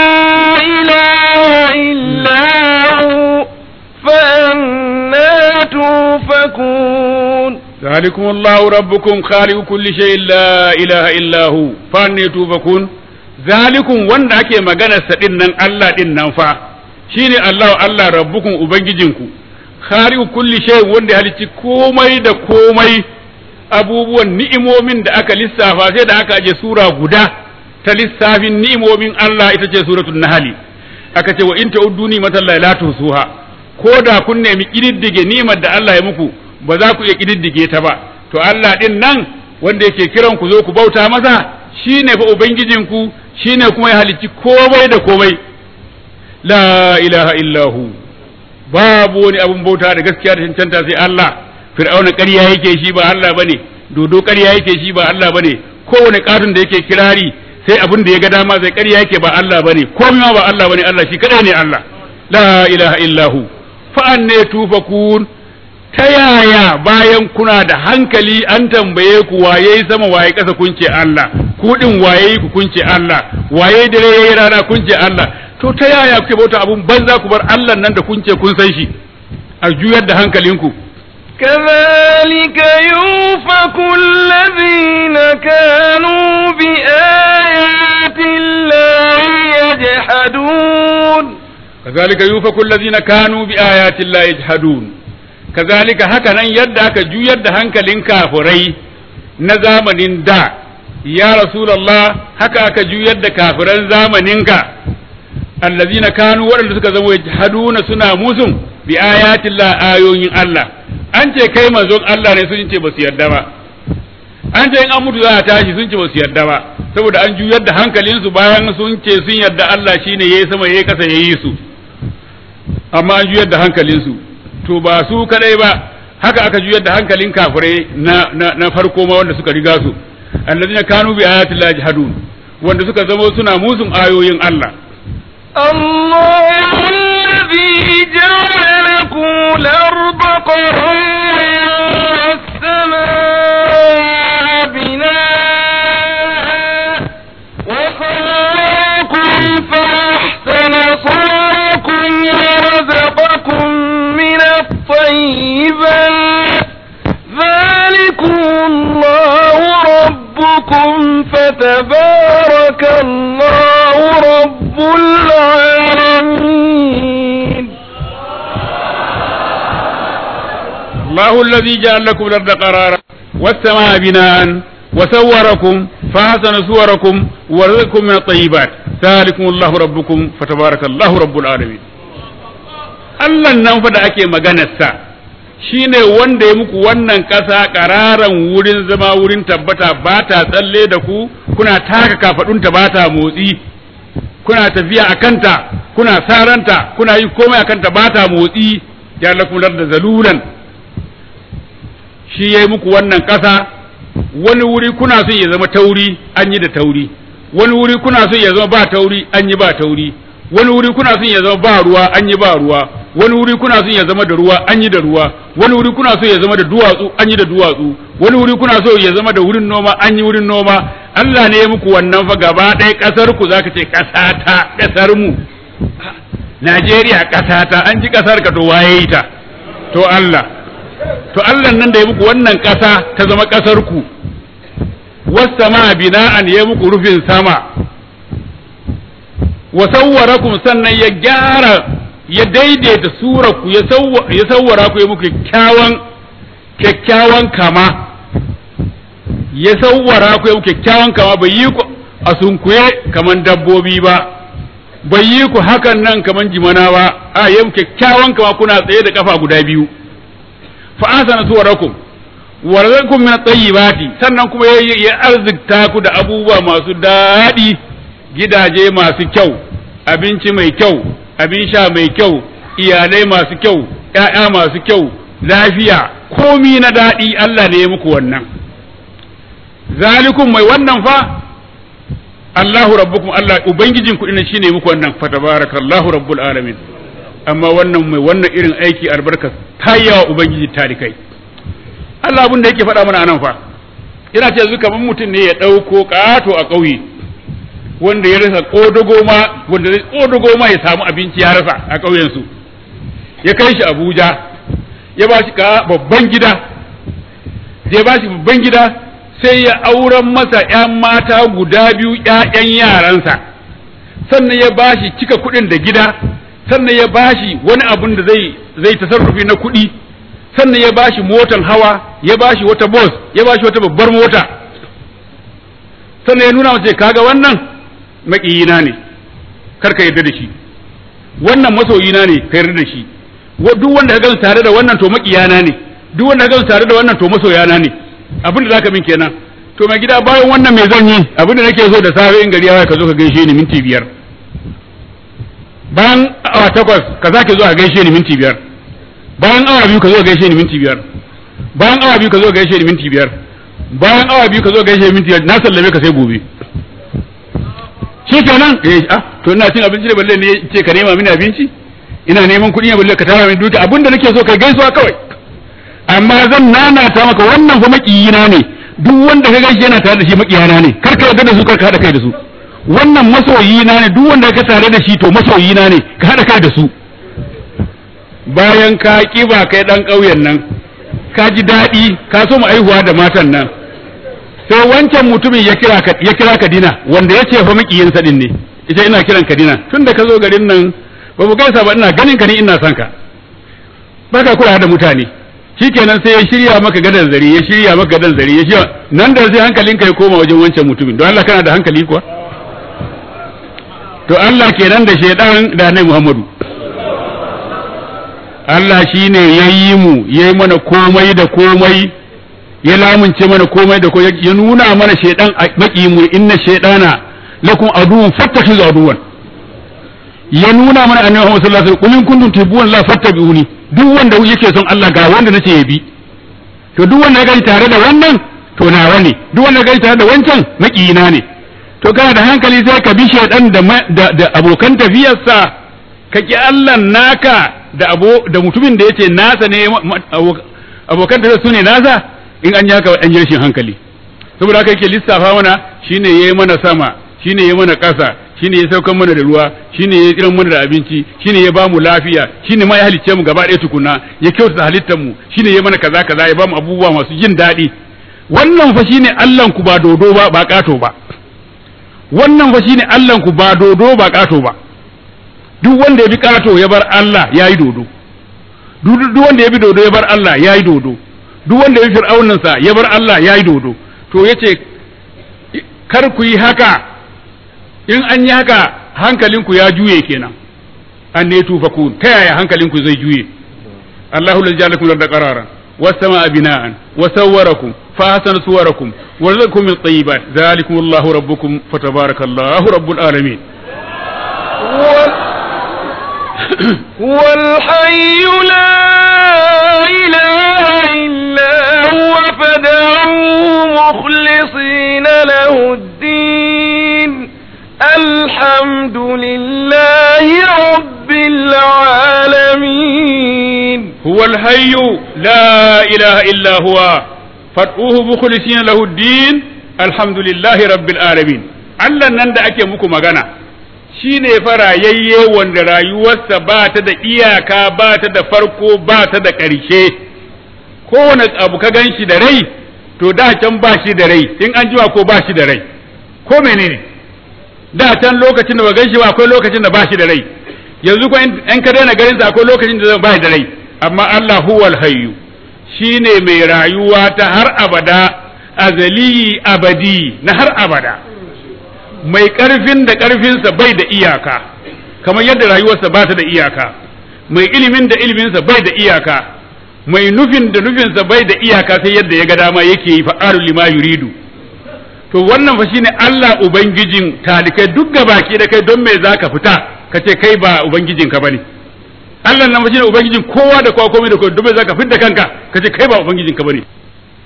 إله إلا هو فأنا توفكون ذلكم الله ربكم خالق كل شيء لا إله إلا هو فأنا توفكون ذلكم wanda ake magana sa din nan Allah din nan fa shine Allah Allah rabbukum ubangijinku khariqu kulli shay wanda halicci komai da komai abubuwan ni'imomin da aka lissafa sai da aka aje sura guda ta lissafin ni'imomin Allah ita ce suratul nahl aka ce wa in ta'uddu ni'matallahi la tuhsuha ko da kun nemi kididdige ni'imar da Allah ya muku ba za ku iya kididdige ta ba to Allah din nan wanda yake kiran ku zo ku bauta masa shine fa ubangijinku shine kuma ya halicci komai da komai la ilaha illahu babu wani abun bauta da gaskiya da cancanta sai Allah fir'auna ƙarya yake shi ba Allah bane dodo ƙarya yake shi ba Allah bane kowane katun da yake kirari sai abin da ya ga dama sai ƙarya yake ba Allah bane komai ma ba Allah bane Allah shi kadai ne Allah la ilaha illahu fa anne tufakun ta yaya bayan kuna da hankali an tambaye ku waye sama waye ƙasa kun ce Allah ku din waye ku kun ce Allah waye dare yayi rana kun ce Allah to ta yaya kuke bauta abun banza ku bar Allah nan da kun ce kun san shi a juyar da hankalinku كذلك يوفك الذين كانوا بآيات الله يجحدون كذلك يوفك الذين كانوا بآيات الله يجحدون كذلك هكذا يدك جuyar da hankalin kafirai na zamanin da ya rasulullah haka aka juyar da kafiran zamaninka allazina kanu waɗanda suka zama yajhaduna suna musun bi ayatillah ayoyin Allah an ce kai manzon Allah ne sun ce ba su yarda ba an ce in an mutu za a tashi sun ce ba su yarda ba saboda an juyar da hankalin su bayan sun ce sun yarda Allah shine yayi sama yayi kasa yayi su amma an juyar da hankalin su to ba su kadai ba haka aka juyar da hankalin kafirai na na, na farko ma wanda suka riga su allazina kanu bi ayatillah yajhadun wanda suka zama suna musun ayoyin Allah الله الذي جعل لكم الأرض قرارا والسماء بناء وخلقكم فأحسن صوركم ورزقكم من الطيبات ذلكم الله ربكم فتبارك الله رب العالمين Allahu allazi ja'ala lakum al-ardha qarara was-samaa'a binaa'an wa sawwarakum fa ahsana suwarakum wa razaqakum min at-tayyibat zalikum Allahu rabbukum fatabarakallahu rabbul alamin. Allah nan fa da ake maganar sa shine wanda ya muku wannan kasa kararan wurin zama wurin tabbata ba ta tsalle da ku kuna taka kafadunta ba ta motsi kuna tafiya akanta kuna saranta kuna yin komai akanta ba ta motsi ya lakum da zalulan shi yayi muku wannan kasa wani wuri kuna son ya zama tauri an yi da tauri wani wuri kuna son ya zama ba tauri an yi ba tauri wani wuri kuna son ya zama ba ruwa an yi ba ruwa wani wuri kuna son ya zama da ruwa an yi da ruwa wani wuri kuna son ya zama da duwatsu an yi da duwatsu wani wuri kuna so ya zama da wurin noma an yi wurin noma Allah ne ya muku wannan fa gaba ɗaya ƙasar ku zaka ce ƙasa ta ƙasar mu Najeriya ƙasa ta an ji ƙasar ka to waye ta to Allah to Allah nan da ya muku wannan ƙasa ta zama ƙasar ku was sama bina'an ya muku rufin sama wa sawwarakum sannan ya gyara ya daidaita surar ku ya sawwara ku ya muku kyakkyawan kyakkyawan kama ya sawwara ku ya muku kyakkyawan kama bai yi ku a sunkuye kaman dabbobi ba bai yi ku hakan nan kaman jimana ba a ya muku kyakkyawan kama kuna tsaye da kafa guda biyu fa asana suwarakum wa razaqakum min at-tayyibati sannan kuma ya arzikta ku da abubuwa masu daɗi gidaje masu kyau abinci mai kyau abin sha mai kyau iyalai masu kyau ƴaƴa masu kyau lafiya komi na daɗi Allah ne ya muku wannan zalikum mai wannan fa Allahu rabbukum Allah ubangijin ku dinnan shine muku wannan fa tabarakallahu rabbul alamin amma wannan mai wannan irin aiki albarka tayyawa ubangiji tarikai Allah abin da yake faɗa mana anan fa ina ce yanzu kaman mutum ne ya ɗauko ƙato a ƙauye wanda ya rasa kodogo ma wanda zai kodogo ma ya samu abinci ya rasa a ƙauyen su ya kai shi Abuja ya ba shi ka babban gida ya ba shi babban gida sai ya auren masa ƴan mata guda biyu ƴaƴan yaransa sannan ya ba shi cika kuɗin da gida sannan ya ba shi wani abun da zai zai tasarrufi na kuɗi sannan ya ba shi motan hawa ya ba shi wata bus ya ba shi wata babbar mota sannan ya nuna masa kaga wannan maƙiyina ne kar ka yarda da shi wannan masoyina ne ka yarda da shi duk wanda ka gansu tare da wannan to maƙiyana ne duk wanda ka gansu tare da wannan to masoyana ne abin da zaka min kenan to mai gida bayan wannan mai zan yi abin da nake so da safe in gari ya ka zo ka gaishe ni minti biyar bayan awa takwas ka zake zo ka gaishe ni minti biyar bayan awa biyu ka zo ka gaishe ni minti biyar bayan awa biyu ka zo ka gaishe ni minti biyar bayan awa biyu ka zo ka gaishe ni minti biyar na sallame ka sai gobe shi kenan eh ah to ina cin abinci da balle ne ce ka nema mini abinci ina neman kuɗi ne balle ka tara mini duka abinda nake so kai gaisuwa kawai amma zan nanata maka wannan fa makiyina ne duk wanda ka gaishe yana tare da shi makiyana ne kar ka yarda da su kar ka hada kai da su wannan masoyina ne duk wanda ka tare da shi to masoyina ne ka hada kai da su bayan ka kiba kai dan ƙauyen nan ka ji daɗi ka so mu aihuwa da matan nan sai wancan mutumin ya kira ka ya kira ka dina wanda yace fa makiyin sa din ne ita ina kiran ka dina tunda ka zo garin nan ba mu gaisa ba ina ganin ka ni ina son ka baka kula da mutane shikenan sai ya shirya maka gadan zari ya shirya maka gadan zari ya shirya nan da sai hankalinka ya koma wajen wancan mutumin don Allah kana da hankali kuwa to Allah kenan da shedan da Annabi Muhammadu Allah shine yayi mu yayi mana komai da komai ya lamunce mana komai da komai ya nuna mana shedan maki mu inna shedana lakum aduwwun fattakhizu aduwwan ya nuna mana Annabi Muhammad sallallahu alaihi wasallam kuntum tuhibbuna la fattabi'uni duk wanda yake son Allah ga wanda nace ya bi to duk wanda ya gani tare da wannan to nawa ne duk wanda ya gani tare da wancan makiyina ne to kana da hankali sai ka bi shedan da da abokan tafiyarsa ka ki Allah naka da abo da mutumin da yace nasa ne abokan tafiyar su ne nasa in an yi haka an yi rashin hankali saboda haka yake lissafa mana shine yayi mana sama shine yayi mana ƙasa shine ya saukar mana da ruwa shine ya tsiran mana da abinci shine ya bamu lafiya shine ma ya halicce mu gaba ɗaya tukuna ya kyautata halittar mu shine ya mana kaza kaza ya bamu abubuwa masu jin daɗi wannan fa shine Allahn ku ba dodo ba ba kato ba wannan fa shine Allahn ku ba dodo ba kato ba duk wanda ya bi kato ya bar Allah yayi dodo duk wanda ya bi dodo ya bar Allah ya yi dodo, duk wanda ya bi fir'aunansa ya bar Allah ya yi dodo. To ya ce kar ku yi haka, in an yi haka hankalinku ya juye kenan, an ne tufakun, ta yaya hankalinku zai juye? Allahu lalzi jalakum larda qararan was samaa bina'an wa sawwarakum fa hasana suwarakum wa razaqakum min tayyibat zalikum Allahu rabbukum fatabarakallahu rabbul alamin. wal hayyu la ilaha illa huwa fad'uhu mukhlisina lahu ad-din alhamdulillahi rabbil alamin. هو الحي لا إله إلا هو فادعوه مخلصين له الدين الحمد لله رب العالمين. Allah nan da ake muku magana shine farayayye wanda rayuwarsa ba ta da iyaka, ba ta da farko, ba ta da ƙarshe. Kowane abu ka gan shi da rai to da can ba shi da rai, in an jima ko ba shi da rai, ko menene da can lokacin da ba gan shi ba akwai lokacin da ba shi da rai, yanzu ko in ka daina ganin sa akwai lokacin da ba shi da rai. Amma Allah huwal hayyu shine mai rayuwa ta har abada, azali abadi na har abada, mai ƙarfin da ƙarfinsa bai da iyaka, kamar yadda rayuwarsa ba ta da iyaka, mai ilimin da iliminsa bai da iyaka, mai nufin da nufinsa bai da iyaka sai yadda ya ga dama yake yi fa'alu lima yuridu. To wannan fa shine Allah ubangijin talikai duk gabaki da kai, don me zaka fita kace kai ba ubangijinka bane? Allah nan shine ubangijin kowa da kowa, komai da kowa, dubai zaka fidda kanka kace kai ba ubangijin ka bane.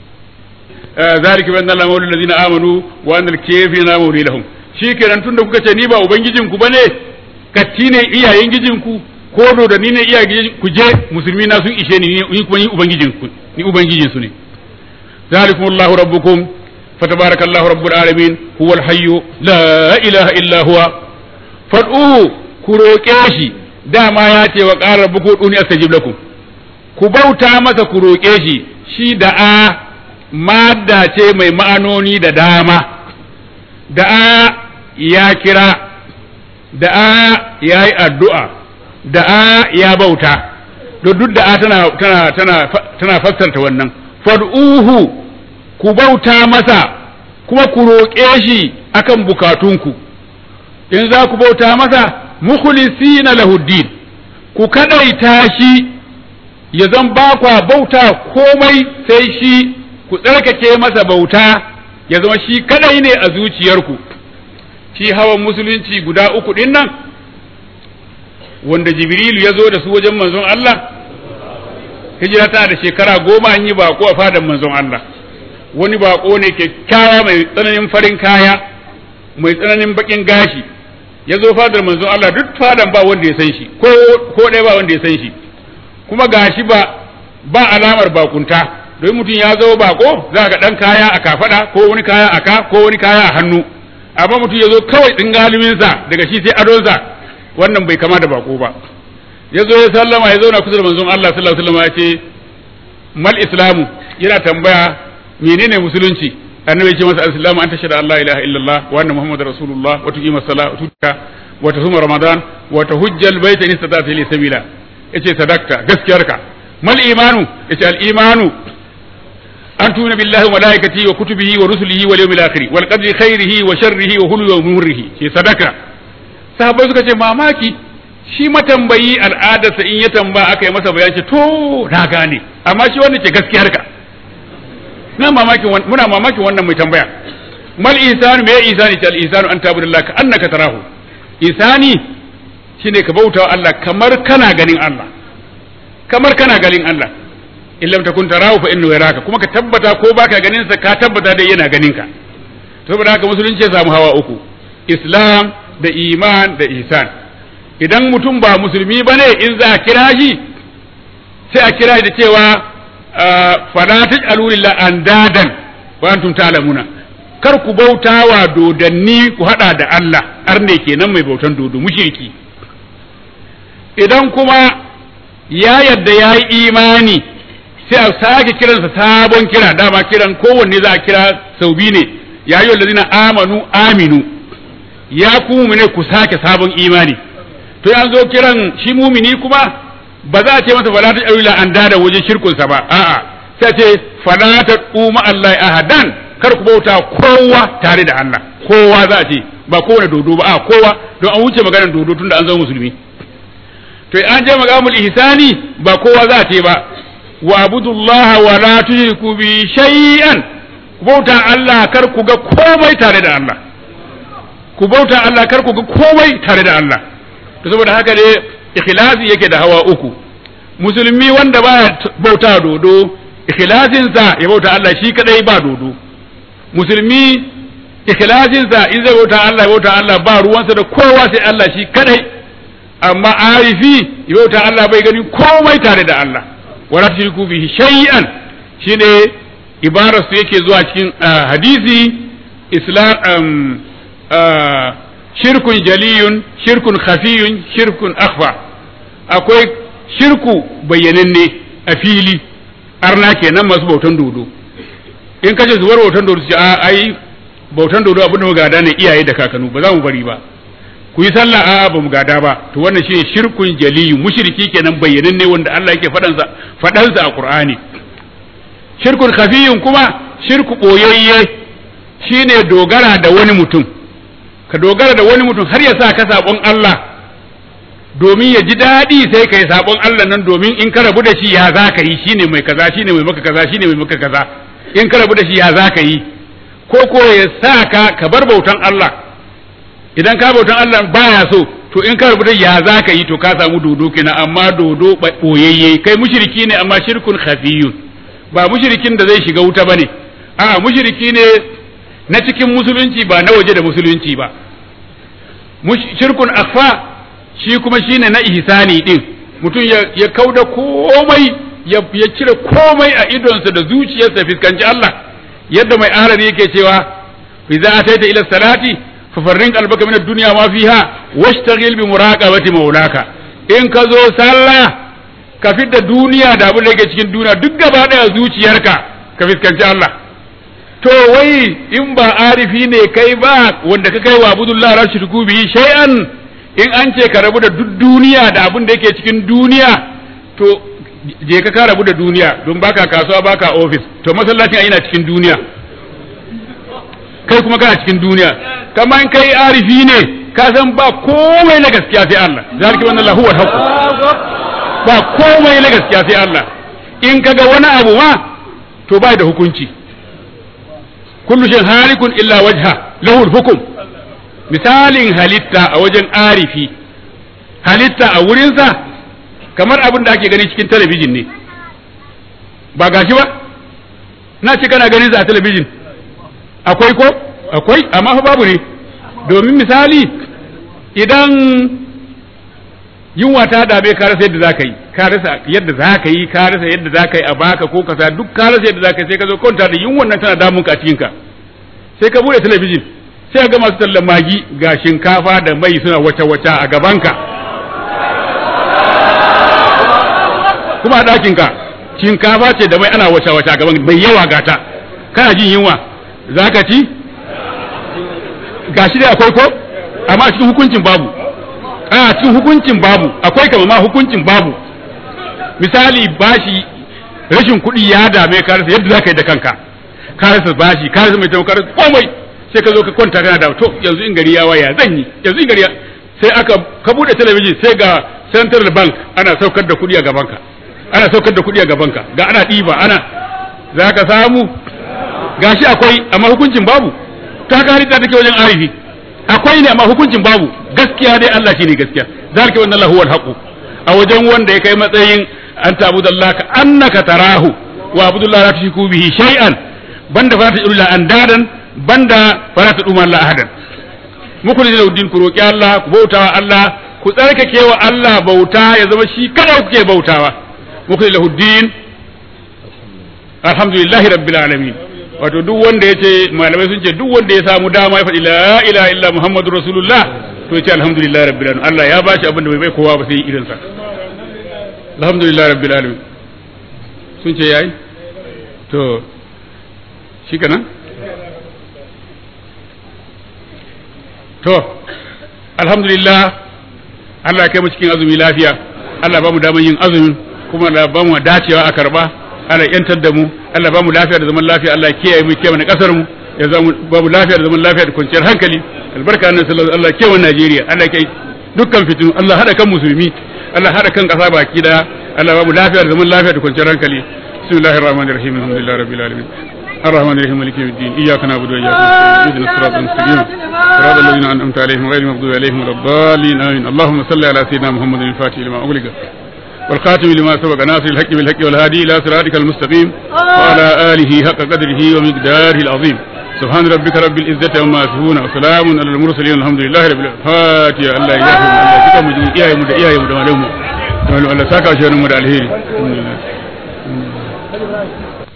zalika bi anna Allah mawlul ladina amanu wa anna al-kafirina mawlul lahum. Shikenan tunda kuka ce ni ba ubangijin ku bane, katti ne iyayen gijin ku, ko do da ni ne iyayen ku, je musulmi na sun ishe ni, ni kuma ni ubangijin ku, ni ubangijin su ne. zalikumullahu rabbukum fatabarakallahu rabbul alamin huwal hayyu la ilaha illa huwa fad'uhu ku roƙe shi. Dama ya ce wa ƙarar buku ɗuni astajib lakum, ku bauta masa ku roƙe shi. Shi da'a madda ce mai ma'anoni da dama. Da'a ya kira, da'a ya yi addu'a, da'a ya bauta, to duk da'a tana tana tana tana fassarta wannan. Fad'uhu ku bauta masa kuma ku roƙe shi akan bukatunku. In za ku bauta masa mukhlisina lahu din, ku kadaita shi, ya zan ba kwa bauta komai sai shi, ku tsarkake masa bauta, ya zama shi kadai ne a zuciyarku. Shi hawan musulunci guda uku din nan wanda Jibrilu ya zo da su wajen manzon Allah, hijira ta da shekara goma, an yi bako a fadan manzon Allah. Wani bako ne kyakkyawa mai tsananin farin kaya, mai tsananin bakin gashi, ya zo fadar manzon Allah, duk fadan ba wanda ya san shi, ko ko ɗaya ba wanda ya san shi, kuma gashi ba ba alamar bakunta, don mutum ya zo bako za ga dan kaya a kafada, ko wani kaya a ka, ko wani kaya a hannu, amma mutum ya zo kawai ɗin sa daga shi sai adonsa, wannan bai kama da bako ba. Ya zo ya sallama, ya zauna kusa da manzon Allah sallallahu alaihi wasallam, ya ce mal islamu, yana tambaya menene musulunci. Annabi ya ce masa al-islamu anta shahada Allah ilaha illallah wa anna muhammadar rasulullah wa tuqima as-salata wa tutka wa tasuma ramadan wa tahujja al-bayta in istata'ta ila sabila. Yace sadaqta, gaskiyarka. Mal imanu, yace al-imanu an tu'mina billahi wa malaikatihi wa kutubihi wa rusulihi wal yawmil akhir wal qadri khairihi wa sharrihi wa hulwi wa murrihi. Ce sadaka. Sahabbai suka ce mamaki, shi matambayi al'adarsa in ya tamba aka yi masa bayani, to na gane, amma shi wanda ce gaskiyarka. na mamakin muna mamakin wannan mai tambaya. Mal ihsanu me ihsani? Tal ihsanu an tabudillahi ka annaka tarahu. Ihsani shine ka bauta wa Allah kamar kana ganin Allah, kamar kana ganin Allah. In lam takun tarahu fa innahu yaraka, kuma ka tabbata ko baka ganin sa ka tabbata dai yana ganin ka. Saboda haka musulunci ya samu hawa uku: Islam da iman da ihsan. Idan mutum ba musulmi bane, in za a kira shi sai a kira shi da cewa fala taj'alu lillahi andadan wa antum ta'lamuna, kar ku bautawa dodanni ku hada da Allah, arne kenan mai bautan dodo, mushriki. Idan kuma ya yadda yayi imani, sai a sake kiransa sabon kira, dama kiran kowanne za a kira sau biyu ne, ya yi wallazina amanu aminu, ya ku mumine ku sake sabon imani. To ya zo kiran shi mumini kuma ba za a ce masa fala ta ila an da wajen shirkunsa ba a'a sai ce fala ta uma Allah ahadan kar ku bauta kowa tare da Allah kowa za a ce ba kowane dodo ba a kowa don an wuce maganar dodo tunda an zama musulmi to an je magamul ihsani ba kowa za a ce ba wa abudullaha wa la tushriku bi shay'an ku bauta Allah kar ku ga komai tare da Allah ku bauta Allah kar ku ga komai tare da Allah to saboda haka ne ikhlasi yake da hawa uku musulmi wanda ba bauta dodo ikhlasinsa ya bauta Allah shi kadai ba dodo musulmi ikhlasinsa in zai bauta Allah ya bauta Allah ba ruwansa da kowa sai Allah shi kadai amma arifi ya bauta Allah bai gani komai tare da Allah wala tushriku bihi shay'an shine ibarar su yake zuwa cikin hadisi islam shirkun jaliyun shirkun khafiyun shirkun akhfa akwai shirku bayyananne a fili arna kenan masu bautan dodo in kace su war bautan dodo su ce a ai bautan dodo abin da mu gada ne iyaye da kakanu ba za mu bari ba ku yi sallah a ba mu gada ba to wannan shine shirkun jaliyu mushriki kenan bayyananne wanda Allah yake fadan sa fadan sa a Qur'ani shirkun khafiyun kuma shirku boyayye shine dogara da wani mutum ka dogara da wani mutum har ya sa ka sabon Allah domin ya ji daɗi sai ka yi sabon Allah nan domin in ka rabu da shi ya za ka yi shine mai kaza shine mai maka kaza shine mai maka kaza in ka rabu da shi ya za ka yi ko ko ya sa ka ka bar bautan Allah idan ka bautan Allah baya so to in ka rabu da ya za ka yi to ka samu dodo kenan amma dodo boyayye kai mushriki ne amma shirkun khafiyun ba mushrikin da zai shiga wuta bane a'a mushriki ne na cikin musulunci ba na waje da musulunci ba shirkun akhfa shi kuma shine na ihsani din mutum ya, ya kauda komai ya, ya cire komai a idonsa da zuciyarsa fiskanci Allah yadda mai arari yake cewa idza ataita ila salati fafarrin qalbaka min ad-dunya ma fiha washtaghil bi muraqabati maulaka in ka zo sallah ka fidda duniya da abin da yake cikin duniya duk gaba daya zuciyarka ka fiskanci Allah to wai in ba arifi ne kai ba wanda ka kai wa abudullah la shirku bihi shay'an in an ce ka rabu da duk duniya da abin da yake cikin duniya to je ka ka rabu da duniya don baka kasuwa baka office to masallacin yana cikin duniya kai kuma kana cikin duniya kamar in kai arifi ne ka san ba komai na gaskiya sai Allah zalika wannan lahu wal haqq ba komai na gaskiya sai Allah in kaga wani abu ma to bai da hukunci kullu shay halikun illa wajha lahu al-hukm misalin halitta a wajen arifi halitta a wurinsa kamar abin da ake gani cikin talabijin ne ba gashi ba na ce kana ganin sa a talabijin akwai ko akwai amma fa babu ne domin misali idan yunwa ta dame ka rasa yadda zaka yi ka rasa yadda zaka yi ka rasa yadda zaka yi a baka ko kasa duk ka rasa yadda zaka yi sai ka zo kwanta da yunwan nan tana damun ka a cikin ka sai ka bude talabijin sai ga masu tallan magi ga shinkafa da mai suna wace-wace a gabanka kuma a ɗakinka shinkafa ce da mai ana wace-wace a gaban mai yawa gata kana jin yunwa za ka ci gashi dai akwai ko amma a cikin hukuncin babu a cikin hukuncin babu akwai kama ma hukuncin babu misali bashi rashin kuɗi ya dame ka rasa yadda za ka yi da kanka ka rasa bashi ka rasa mai taimaka rasa komai sai ka zo ka kwanta kana da to yanzu in gari ya waya zan yi yanzu in gari sai aka ka bude talabijin sai ga central bank ana saukar da kuɗi a gabanka ana saukar da kuɗi a gabanka ga ana ɗiba ana za ka samu gashi akwai amma hukuncin babu ta haka halitta take wajen arifi akwai ne amma hukuncin babu gaskiya dai Allah shine gaskiya zalika wannan lahu wal haqu a wajen wanda ya kai matsayin an ta'budallaha ka annaka tarahu wa abudullah la tushriku bihi shay'an banda fa ta illa andadan banda fara ta duma Allah ahadan muku ne da uddin ku roki Allah ku bautawa Allah ku tsarkake wa Allah bauta ya zama shi kada kuke bautawa muku ne da uddin alhamdulillahi rabbil alamin wato duk wanda yace malamai sun ce duk wanda ya samu dama ya faɗi la ilaha illa muhammadur rasulullah to yace alhamdulillahi rabbil alamin Allah ya bashi abin da bai bai kowa ba sai irin sa alhamdulillahi rabbil alamin sun ce yayi to shikenan to alhamdulillah Allah ya kai mu cikin azumi lafiya Allah ba mu daman yin azumin kuma Allah ba mu dacewa a karba Allah yantar da mu Allah ba mu lafiya da zaman lafiya Allah kiyaye mu kiyaye mana kasar mu ya zamu ba mu lafiya da zaman lafiya da kwanciyar hankali albarka annabi sallallahu alaihi wasallam Allah kiyaye Najeriya Allah kiyaye dukkan fitinu Allah hada kan musulmi Allah hada kan kasa baki daya Allah ba mu lafiya da zaman lafiya da kwanciyar hankali bismillahir rahmanir rahim alhamdulillahi rabbil alamin الرحمن الرحيم مالك يوم الدين إياك نعبد وإياك نستعين اهدنا الصراط المستقيم صراط الذين أنعمت عليهم غير المغضوب عليهم ولا الضالين آمين اللهم صل على سيدنا محمد الفاتح لما أغلق والخاتم لما سبق ناصر الحق بالحق والهادي إلى صراطك المستقيم وعلى آله حق قدره ومقداره العظيم سبحان ربك رب العزة عما يصفون وسلام على المرسلين الحمد لله رب العالمين فاتحة الله يجزاكم الله بكم مجيء إياه مد إياه مد معلومه الله ساكا شيئا مد عليه